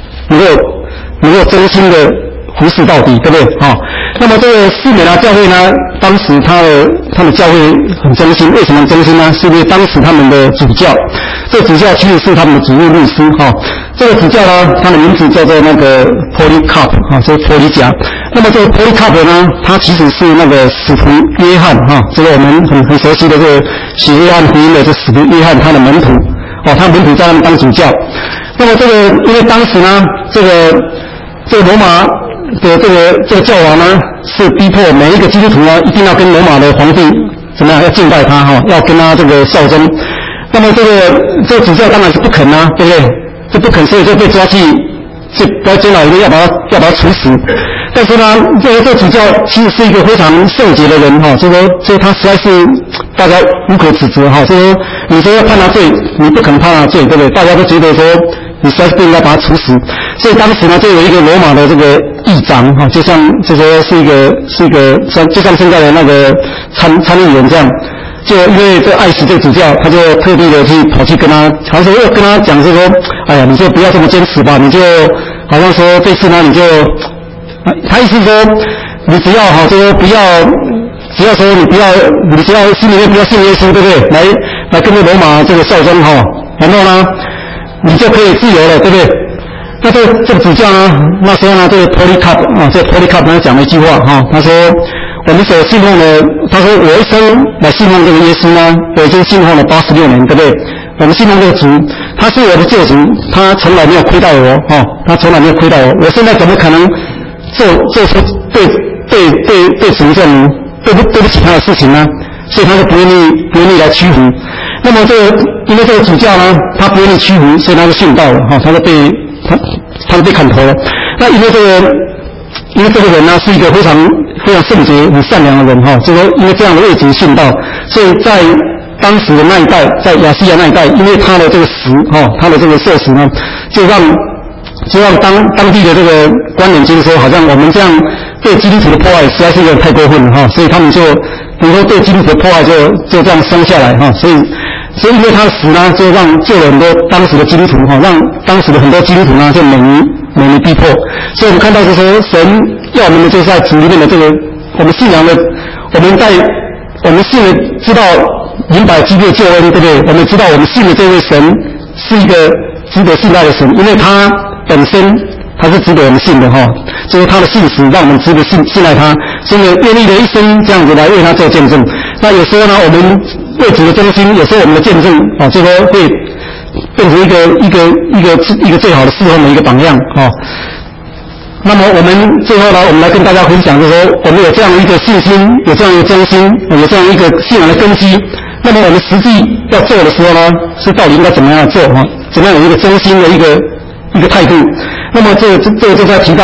A: 服侍到底，对不对啊？那么这个士美拿教会呢，当时他的教会很忠心，为什么忠心呢？是因为当时他们的主教，这个主教其实是他们的主任律师哈。这个主教呢，他的名字叫做那个 Polycarp 啊，就是波利甲。那么这个 Polycarp 呢，他其实是那个使徒约翰哈，这个我们很熟悉的这个写约翰福音的这使徒约翰他的门徒哦，他门徒在那边当主教。那么这个因为当时呢，这个罗马的这个教皇呢，是逼迫每一个基督徒呢，一定要跟罗马的皇帝怎么样，要敬拜他哈，要跟他这个效忠。那么这个主教当然是不肯啊，对不对？这不肯，所以就被抓去，就在监牢里面要把他处死。但是呢，这个主教其实是一个非常圣洁的人哈，所以他实在是大家无可指责哈。所以说你说要判他罪，你不可能判他罪，对不对？大家都觉得说你实在是不应该把他处死。所以当时呢，就有一个罗马的这个议长哈，就说是一个就像现在的那个参议员这样。就因为这爱死这个主教，他就特地的跑去跟他，好像说又跟他讲，就说，哎呀，你就不要这么坚持吧，你就好像说这次呢，你就，他意思说，你只要哈，就说只要说你只要心里面不要信耶稣，对不对？来跟着罗马这个效忠哈，然后呢，你就可以自由了，对不对？那这个主教呢，那时候呢，这个 Polycarp 啊，这个 Polycarp 他讲了一句话哈，他说。我们所信奉的，他说我一生来信奉这个耶稣呢，我已经信奉了86年，对不对？我们信奉这个主，他是我的救主，他从来没有亏待我，他从来没有亏待我。我现在怎么可能做出对主这种对不起他的事情呢？所以他就不愿意来屈服。那么因为这个主教呢，他不愿意屈服，所以他就殉道了，他就被砍头了。那因为这个人呢，是一个非常圣洁、很善良的人哈，就说因为这样的为主殉道，所以在当时的那一代，在亚细亚那一代，因为他的这个死哈，他的这个受死呢，就让当地的这个官员觉得说，好像我们这样对基督徒的迫害实在是有点太过分了哈，所以他们就比如说对基督徒的迫害就这样生下来哈，所以因为他的死呢，就救了很多当时的基督徒哈，让当时的很多基督徒呢就免于逼迫。所以我们看到就是说，神要我们的就是在主里面的这个我们信仰的，我们信的知道明白基督的救恩，对不对？我们知道我们信的这位神是一个值得信赖的神，因为他本身他是值得我们信的哈，就是他的信实让我们值得信赖他，所以愿意的一生这样子来为他做见证。那有时候呢，我们为主的忠心，有时候我们的见证啊，就说会变成一个最好的侍奉的一个榜样啊。那么我们最后呢，我们来跟大家分享，就是说我们有这样一个信心，有这样一个忠心，有这样一个信仰的根基。那么我们实际要做的时候呢，是到底应该怎么样做哈？怎么样有一个忠心的一个态度？那么这就在提到，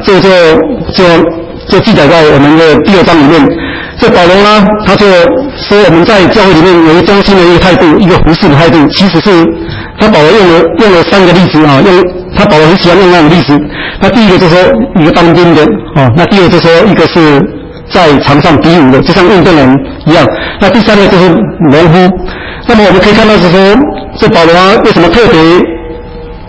A: 就记载在我们的第2章里面。这保罗呢，他就说我们在教会里面有一个忠心的一个态度，一个服侍的态度，其实是他保罗用了3个例子啊，他保罗很喜欢用那种例子。那第一个就是说一个当兵的啊，那第二就是说一个是在场上比武的，就像运动员一样。那第3个就是农夫。那么我们可以看到是说，这保罗为什么特别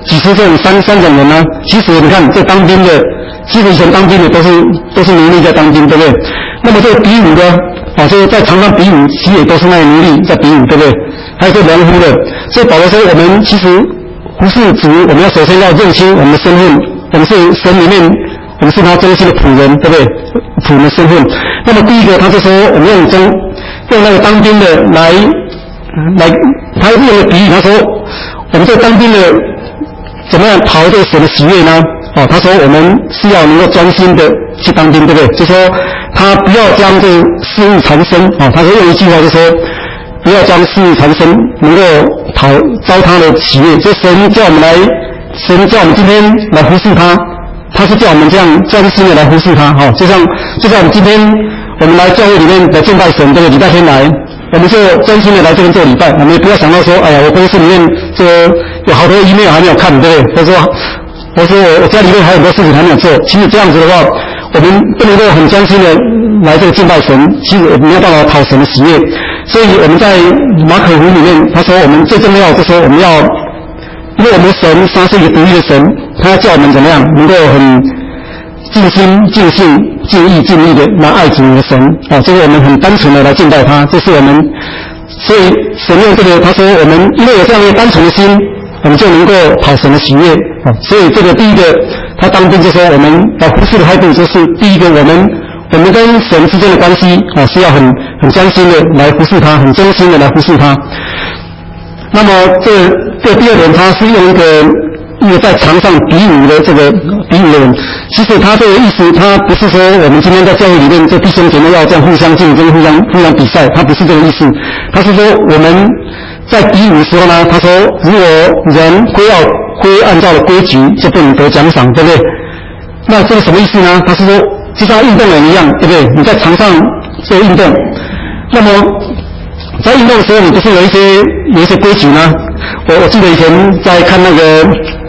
A: 几十这种三种人呢？其实你看，这当兵的，其实以前当兵的都是奴隶在当兵，对不对？那么这个比武的，就是在场上比武，其实也都是那些奴隶在比武，对不对？还有这农夫的，所以保罗说，我们其实不是主，我们要首先要认清我们的身份，我们是神里面，我们是他忠心的仆人，对不对？仆人的身份。那么第一个，他就说我们用那个当兵的来，他用了比喻，他说我们这当兵的怎么样讨这个神的喜悦呢？他说我们是要能够专心的去当兵，对不对？就说他不要将这事物缠身，他说用一句话就说不要将事物缠身，能够招他的喜悦。所以神叫我们今天来服侍他，他是叫我们这样专心的来服侍他，就像我们今天我们来教会里面来敬拜神，这个礼拜天来，我们就专心的来这边做礼拜，我们也不要想到说，哎呀，我公司里面这个有好多 email 还没有看，对不对？或者说我家里面还有很多事情还没有做。其实这样子的话，我们不能够很专心的来这个敬拜神，其实没有办法讨神的喜悦。所以我们在马可福音里面，他说我们最重要就是说我们要，因为我们神他是一个独立的神，他要叫我们怎么样能够很尽心尽性尽意尽力的来爱主的神这是我们很单纯的来敬拜他，这是我们，所以神用这个他说我们因为有这样一个单纯的心，我们就能够讨神的喜悦所以这个第一个他当兵就说我们服侍的态度就是第一个我们跟神之间的关系是要很专心的来服侍他，很忠心的来服侍他。那么这第二点，他是用一个在场上比武的这个比武的人，其实他这个意思，他不是说我们今天在教会里面这弟兄姐妹要这样互相竞争、互相比赛，他不是这个意思。他是说我们在比武的时候呢，他说如果人非按照了规矩，就不能得奖赏，对不对？那这个什么意思呢？他是说就像运动员一样，对不对？你在场上做运动，那么在运动的时候，你不是有一些规矩吗？我记得以前在看那个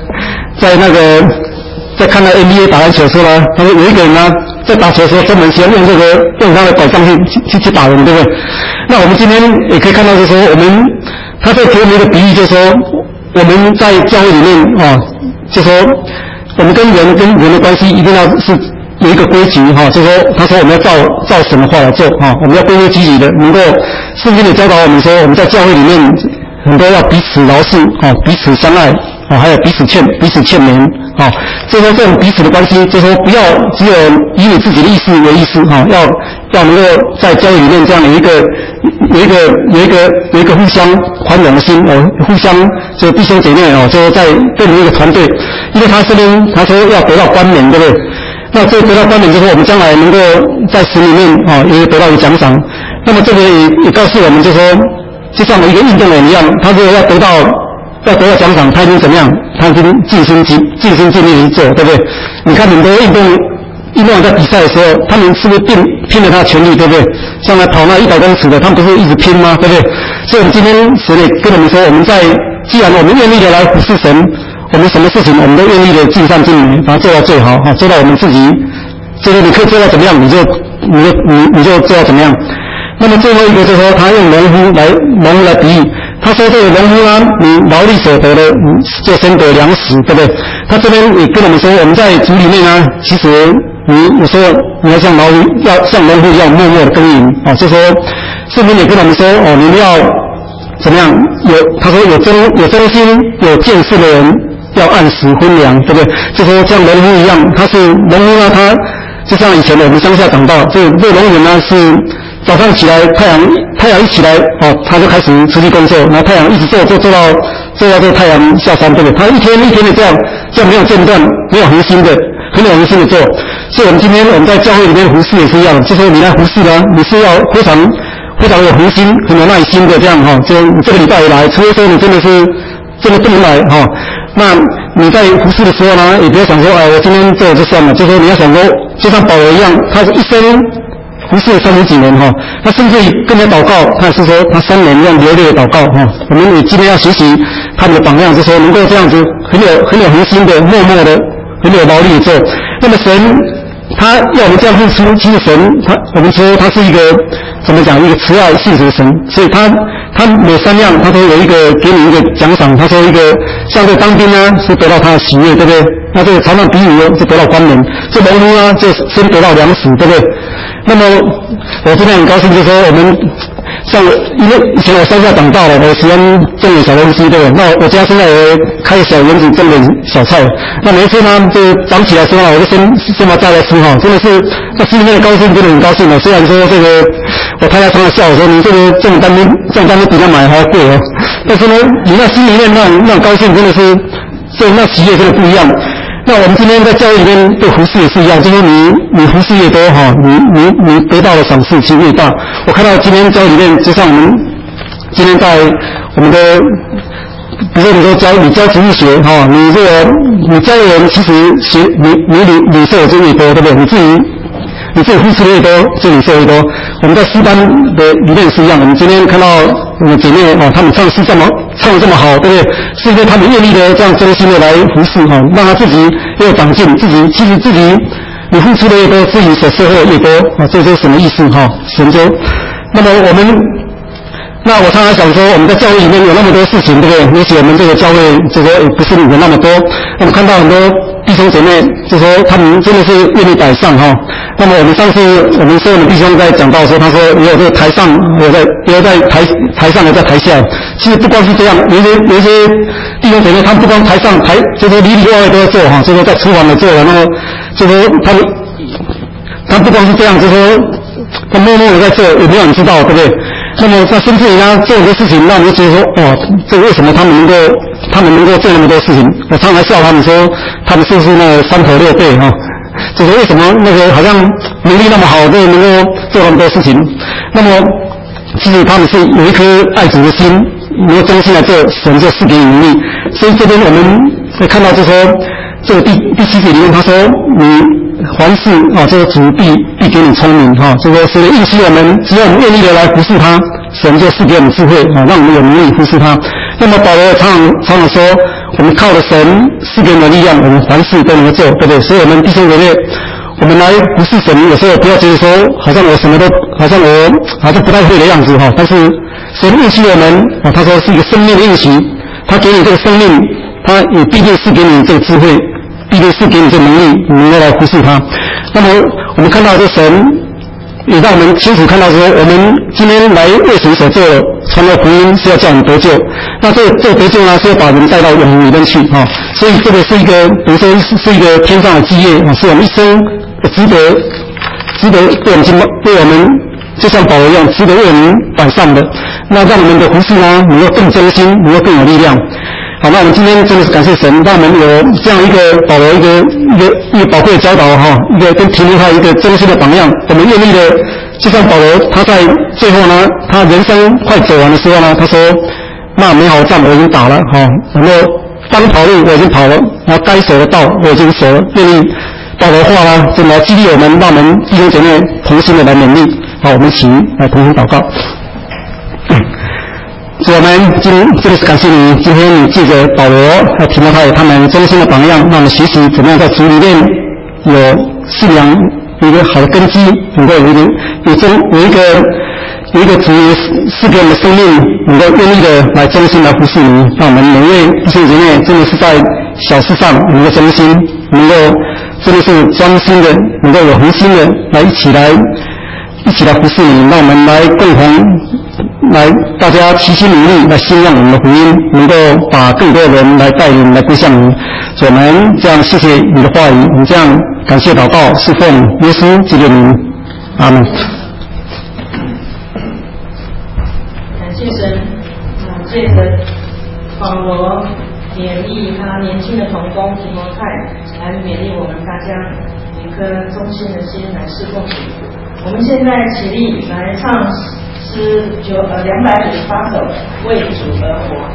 A: NBA 打篮球的时候呢，他说有一个人呢在打球的时候专门喜欢用他的拐杖去打人，对不对？那我们今天也可以看到，就是说他在给我们一个比喻，就是说我们在教会里面就是说我们跟人的关系一定要是有一个规矩就是说他说我们要照神的话来做我们要规规矩矩的，能够圣经里教导我们说我们在教会里面很多要彼此饶恕彼此相爱还有彼此劝勉就说这种彼此的关系，就说不要只有以你自己的意思为意思要能够在教会里面这样有一个互相宽容的心互相就弟兄姐妹就在变成一个团队，因为他这边他说要得到冠冕，对不对？那这个得到冠冕就是我们将来能够在神里面也得到一个奖赏。那么这个也告诉我们，就说就像一个运动员一样，他如果要得到奖赏，他已经怎么样？他已经尽心尽力去做，对不对？你看很多运动员在比赛的时候，他们是不是拼了他的全力，对不对？像他跑那100公尺的，他们不是一直拼吗？对不对？所以我们今天神也跟我们说，既然我们愿意的来服侍神，我们什么事情我们都愿意的尽善尽美，把它做到最好做到我们自己，就是你可以做到怎么样，你就做到怎么样。那么最后一个就是说，他用农夫来比喻。他说这个农夫呢，你劳力所得的，就先得粮食，对不对？他这边也跟我们说，我们在主里面呢，其实你有时候你要像农夫一样默默的耕耘就说圣经也跟我们说你们要怎么样？他说有忠心有见识的人要按时分粮，对不对？就说像农夫一样，农夫呢，他就像以前的我们乡下长大，这农人呢是早上起来，太阳一起来他就开始出去工作，然后太阳一直做到这个太阳下山，对不对？他一天一天的这样没有间断，很有恒心的做。所以我们今天我们在教会里面服侍也是一样，就说你来服侍呢，你是要非常有恒心、很有耐心的这样就你这个礼拜以来，除非说你真的不能来那你在服侍的时候呢，也不要想说我今天做就算了，就说你要想说，就像保罗一样，他是一生服侍了30几年他甚至跟人祷告，他也是说他3年这样流泪的祷告我们也今天要学习他们的榜样，就说能够这样子很有恒心的、默默的、很有劳力的做。那么神他要我们这样付出，其实神我们说他是一个怎么讲，一个慈爱信实的神，所以他每3样他都有一个给你一个奖赏。他说一个像这个当兵呢是得到他的喜悦，对不对？那这个常常比喻是得到冠冕，这农夫呢就先得到粮食，对不对？那么我这边很高兴，就是说我们像因为以前我乡下长大了，我喜欢种点小东西，对不对？那我家现在也开小园子，种点小菜。那每一次呢，就长起来的时候呢，我就先把摘来吃哈，真的是在心里面的高兴，真的很高兴的。虽然说这个我太太常常笑我说，你这个种单比他买还要贵哦，但是呢，你那心里面那种高兴，真的是这那喜悦真的不一样。那我们今天在教育里面对服侍也是一样，就是你服侍越多哈，你得到的赏赐其实越大。我看到今天教育里面，就像我们今天在我们的，比如说你教植物学哈，你教的人其实你受的就越多，对不对？你自己付出的越多，就你受越多。我们在诗班的理念是一样的。我们今天看到我们姐妹哦，她们唱得这么好，对不对？是因为她们愿意的这样真心的来服侍哈，让她自己也有长进，其实自己你付出的越多，自己所收获的越多啊，这是什么意思哈？神州。那么那我常常想说，我们在教会里面有那么多事情，对不对？而且我们这个教会就说也不是有那么多，那么看到很多弟兄姐妹，就说他们真的是愿意摆上哈。那么我们上次我们所有的弟兄在讲到说，他说也有这个台上，也有在台上，也在台下。其实不光是这样，有一些弟兄姐妹，他们不光台上就是里里外外都要做哈，就说在厨房里做，然后就说他们不光是这样，就说他默默的在做，也没有人知道，对不对？那么在甚至人家做很多事情，让我们觉得说，哇，这为什么他们能够做那么多事情？我常常笑他们说，他们是不是那个3头6臂哈？就是为什么那个好像能力那么好，就能够做那么多事情？那么其实他们是有一颗爱主的心，能够忠心来做，神就赐给你能力。所以这边我们会看到，就说这个第7节里面他说你。凡事啊，这个主必给你聪明哈，这个是应许我们，只要我们愿意的来服侍他，神就赐给我们智慧啊，让我们有能力服侍他。那么保罗常常说，我们靠着神赐给我们的力量，我们凡事都能够做，对不对？所以我们弟兄姐妹，我们来服侍神，有时候不要觉得说，好像我什么都，好像不太会的样子哈。但是神应许我们啊，他说是一个生命的应许，他给你这个生命，他也必定是给你这个智慧。必定是给你这能力，你能够来服侍他。那么我们看到这神也让我们清楚看到说，我们今天来为神所做的传的福音是要叫我们得救。那这个得救呢，是要把人带到永恒里面去啊。所以这个是一个，比如说是一个天上的基业啊，是我们一生值得为我们就像保罗一样，值得为我们摆上的。那让我们的服侍呢，能够更真心，能够更有力量。好，那我们今天真的是感谢神，让我们有这样一个保罗一个宝贵的教导哈，一个跟提摩太一个真心的榜样。我们愿意的，就像保罗他在最后呢，他人生快走完的时候呢，他说：“那美好的仗我已经打了哈，然后当跑路我已经跑了，然后该守的道我已经守了。”愿意保罗的话呢，就来激励我们，让我们弟兄姐妹同心的来勉励。好，我们一起来同心祷告。我们真的是感谢你，今天你借着保罗和提摩太他们忠心的榜样，让我们学习怎么样在主里面有信仰，有一个好的根基，能够有一个主赐给我们的生命，能够愿意的来忠心来服侍你，让我们每一位弟兄姐妹真的是在小事上能够忠心，能够真的是专心的，能够有恒心的来一起来服侍你，让我们来共同来大家齐心努力来信仰我们的福音，能够把更多的人来带领来归向你。所以我们这样谢谢你的话语，我们这样感谢祷告，是奉耶稣基督的名，阿门。
B: 感谢神借着保罗勉励他年轻的同工提摩太，来勉励我们大家一颗忠心的心来侍奉主。我们现在起立来唱诗258首，为主而活。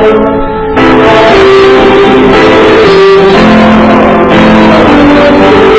C: Thank you.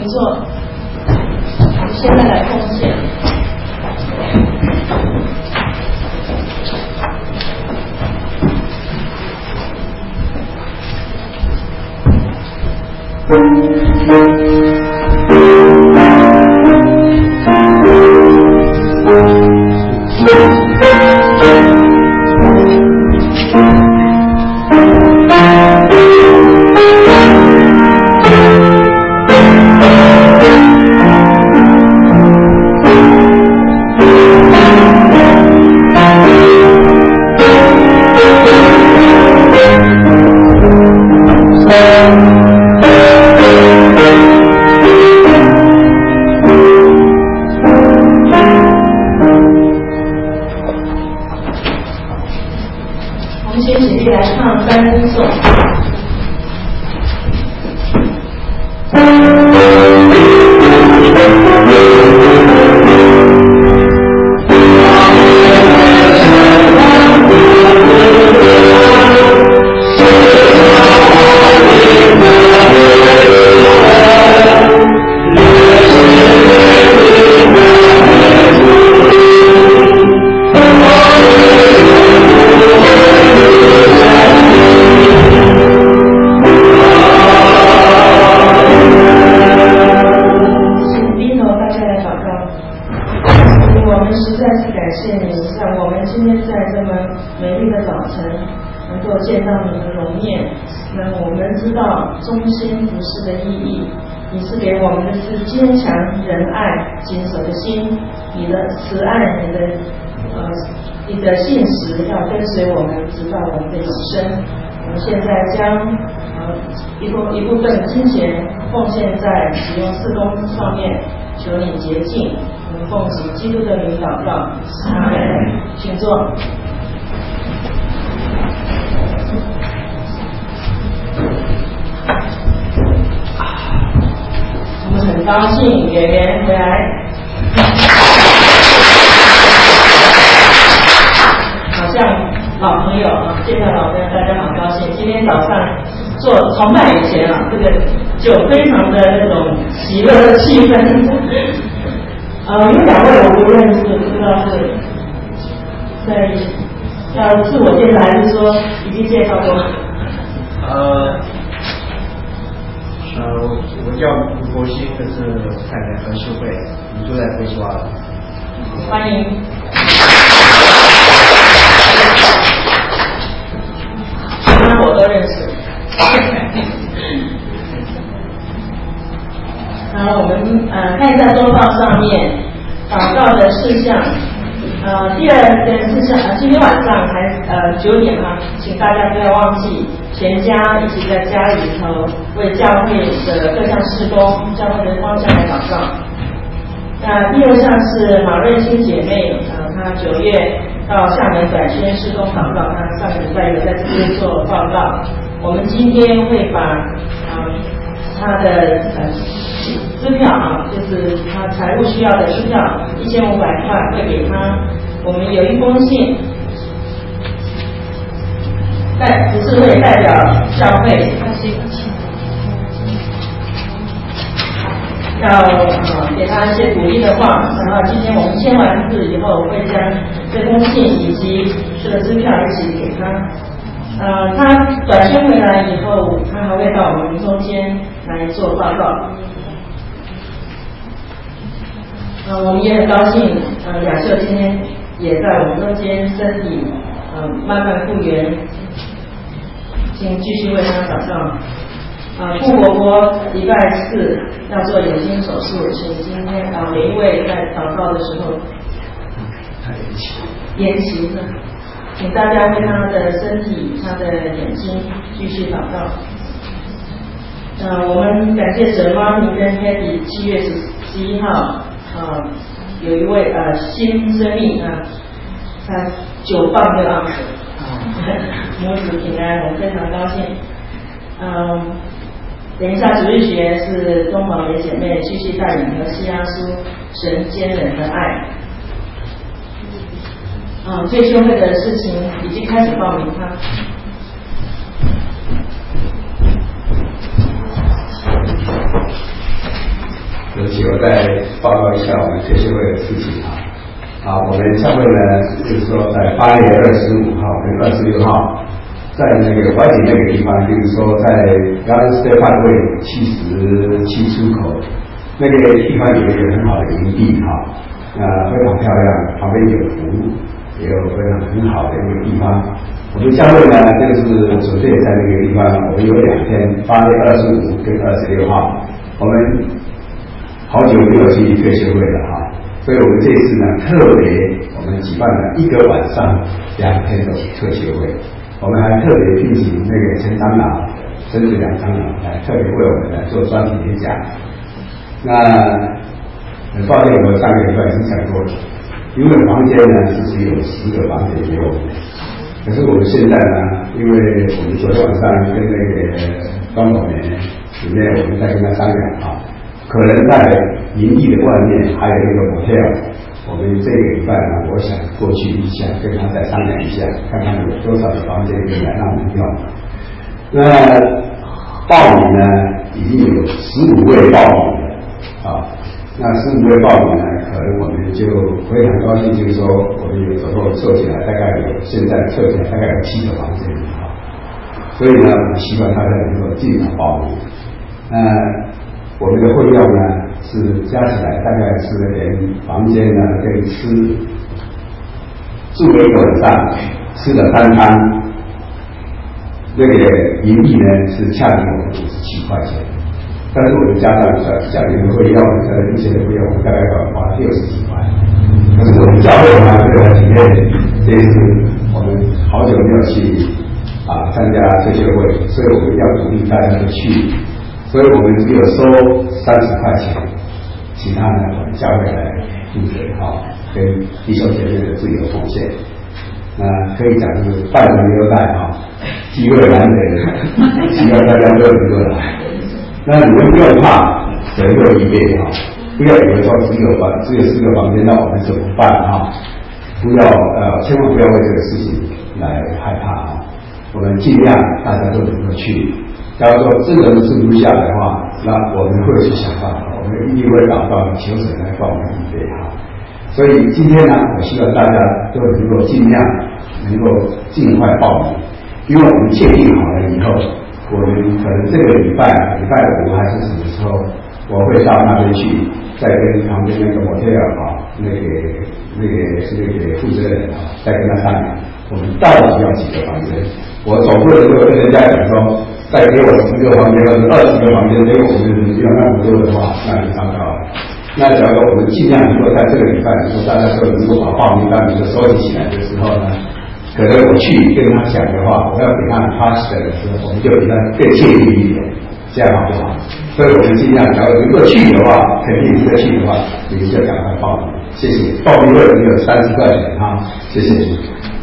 B: 坐。我们现在来奉献。慈爱，你的信实要跟随我们，直到我们的永生。我们现在将一部分金钱奉献在使用事工上面，求你洁净。我们奉主基督的名祷告，阿门。请坐。我们很高兴圆圆回来。老朋友啊，见到老朋友，大家好高兴。今天早上做崇拜以前啊，这个就非常的那种喜乐的气氛。有两位我不认识，不知道是在要自我介绍，还是说已经介绍过？
C: 我叫吴国兴，这是太太何淑慧，你住在飞刷了。
B: 欢迎。我都认识。然后我们看一下周报上面祷告的事项。第二件事项，今天晚上还9点啊，请大家不要忘记全家一起在家里头为教会的各项事工、教会的方向来祷告。第二项是马瑞欣姐妹，她9月到厦门短宣事工祷告，她上个礼拜有在这边做报告。我们今天会把她的支票啊，就是她财务需要的支票1500块会给她。我们有一封信，不是会代表教会，要给他一些鼓励的话，然后今天我们签完字以后，会将这封信以及这个支票一起给他。他短宣回来以后，他还会到我们中间来做报告。我们也很高兴，雅秀今天也在我们中间，身体慢慢复原，请继续为他祷告。顾伯伯礼拜4要做眼睛手术，请今天每一位在祷告的时候延期了，请大家为他的身体、他的眼睛继续祷告。我们感谢神，Martin跟 Hattie 7月11号，有一位新生命才9磅6盎司，母子平安，我们非常高兴。等一下主日学是中宝莲姐妹继续带领和西阿书神坚忍的爱。退休会的事情已经开始报名他。
D: 对不起，我再报告一下我们退休会的事情啊。我们教会呢，就是说在8月25号跟26号，在那个怀景那个地方，就是说在Garden State Parkway 77出口那个地方有一个很好的营地非常漂亮，旁边有湖，也有非常很好的一个地方。我们教会呢，就是准备在那个地方，我们有2天，8月25跟26号，我们好久没有去退休会了所以我们这次呢，特别我们举办了1个晚上2天的退休会，我们还特别聘请那个陈长老、陈子良长老来特别为我们来做专题演讲。那很抱歉，我上个礼拜已经讲过了，因为房间呢是只有10个房间给我们，可是我们现在呢，因为我们昨天晚上跟那个庄总里面我们在跟他商量可能在营地的外面还有一个 motel， 我们这个礼拜呢，我想过去一下，跟他再商量一下，看看有多少的房间可以来让我们用。那报名呢，已经有15位报名了那15位报名呢，可能我们就非常高兴，就是说我们有时候凑起来大概有，现在凑起来大概有7个房间所以呢，我们希望大家能够尽早报名。我们的费用呢是加起来大概是连房间呢跟住了1个晚上，吃了3餐，那个营地呢是恰定我们57块钱，但是我们加上讲你的费用，一些的费用大概要花60几块。可是我们教会呢，为了体验这次我们好久没有去参加退休会，所以我们要鼓励大家都去。所以我们只有收30块钱，其他呢我们教会来负责跟弟兄姐妹的自由奉献。可以讲是半人优待机会难得，希望大家都能够来。那你们不要怕，神会预备不要以为说只有4个房间，那我们怎么办不要千万不要为这个事情来害怕我们尽量大家都能够去。假如说真的是不下来的话，那我们会去想办法，我们一定会祷告求神来帮我们预备所以今天呢，我希望大家都能够尽量能够尽快报名，因为我们确定好了以后，我们可能这个礼拜5还是什么时候，我会到那边去，再跟旁边那个motel那个是那个负责人再跟他商量，我们到底要几个房间。我总不能够跟人家讲说，再给我10个房间或者20个房间，结果我们没有那么多的话，那就糟糕了。那假如说我们尽量能够在这个礼拜，说大家都能够把报名单能够收集起来的时候呢，可能我去跟他讲的话，我要给他pass的时候，我们就比他更确定一点，这样好不好？所以我们尽量，假如能够去的话，肯定能够去的话，你们就赶快报名。谢谢。报名费只有30块钱谢谢你。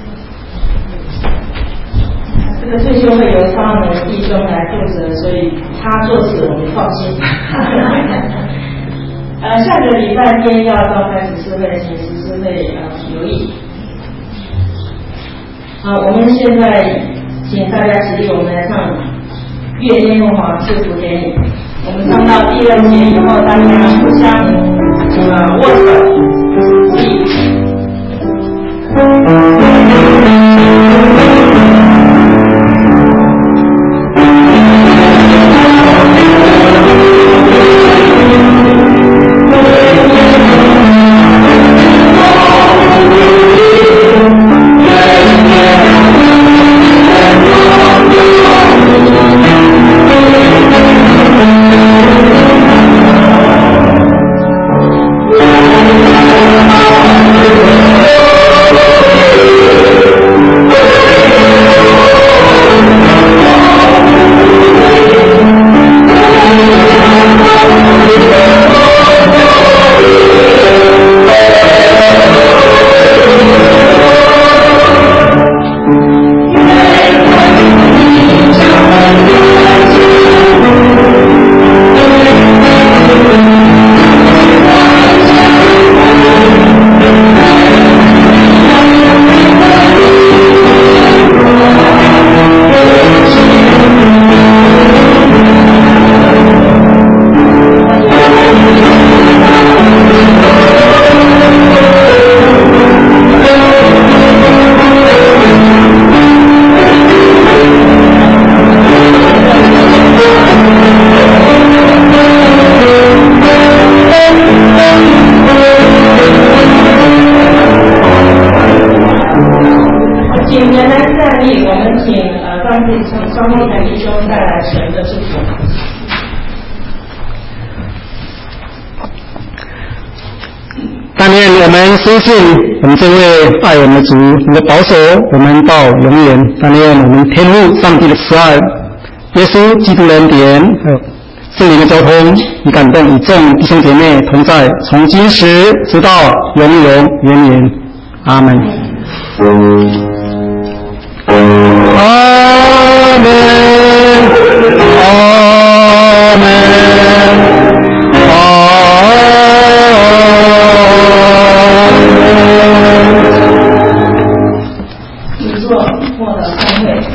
B: 这个退休会由他们弟兄来负责，所以他做事我们放心。下个礼拜天要召开执事会，请执事会留意。我们现在请大家起立，我们来唱《月天凤凰赐福给你》。我们唱到第2节以后，大家互相握手起立。
A: 相信我们这位爱我们的主能够保守我们到永远。但愿我们天父上帝的慈爱、耶稣基督的恩典，还有圣灵的交通与感动，与众弟兄姐妹同在，从今时直到永永远远。阿门。阿门。阿门。
B: 请坐，默祷散会。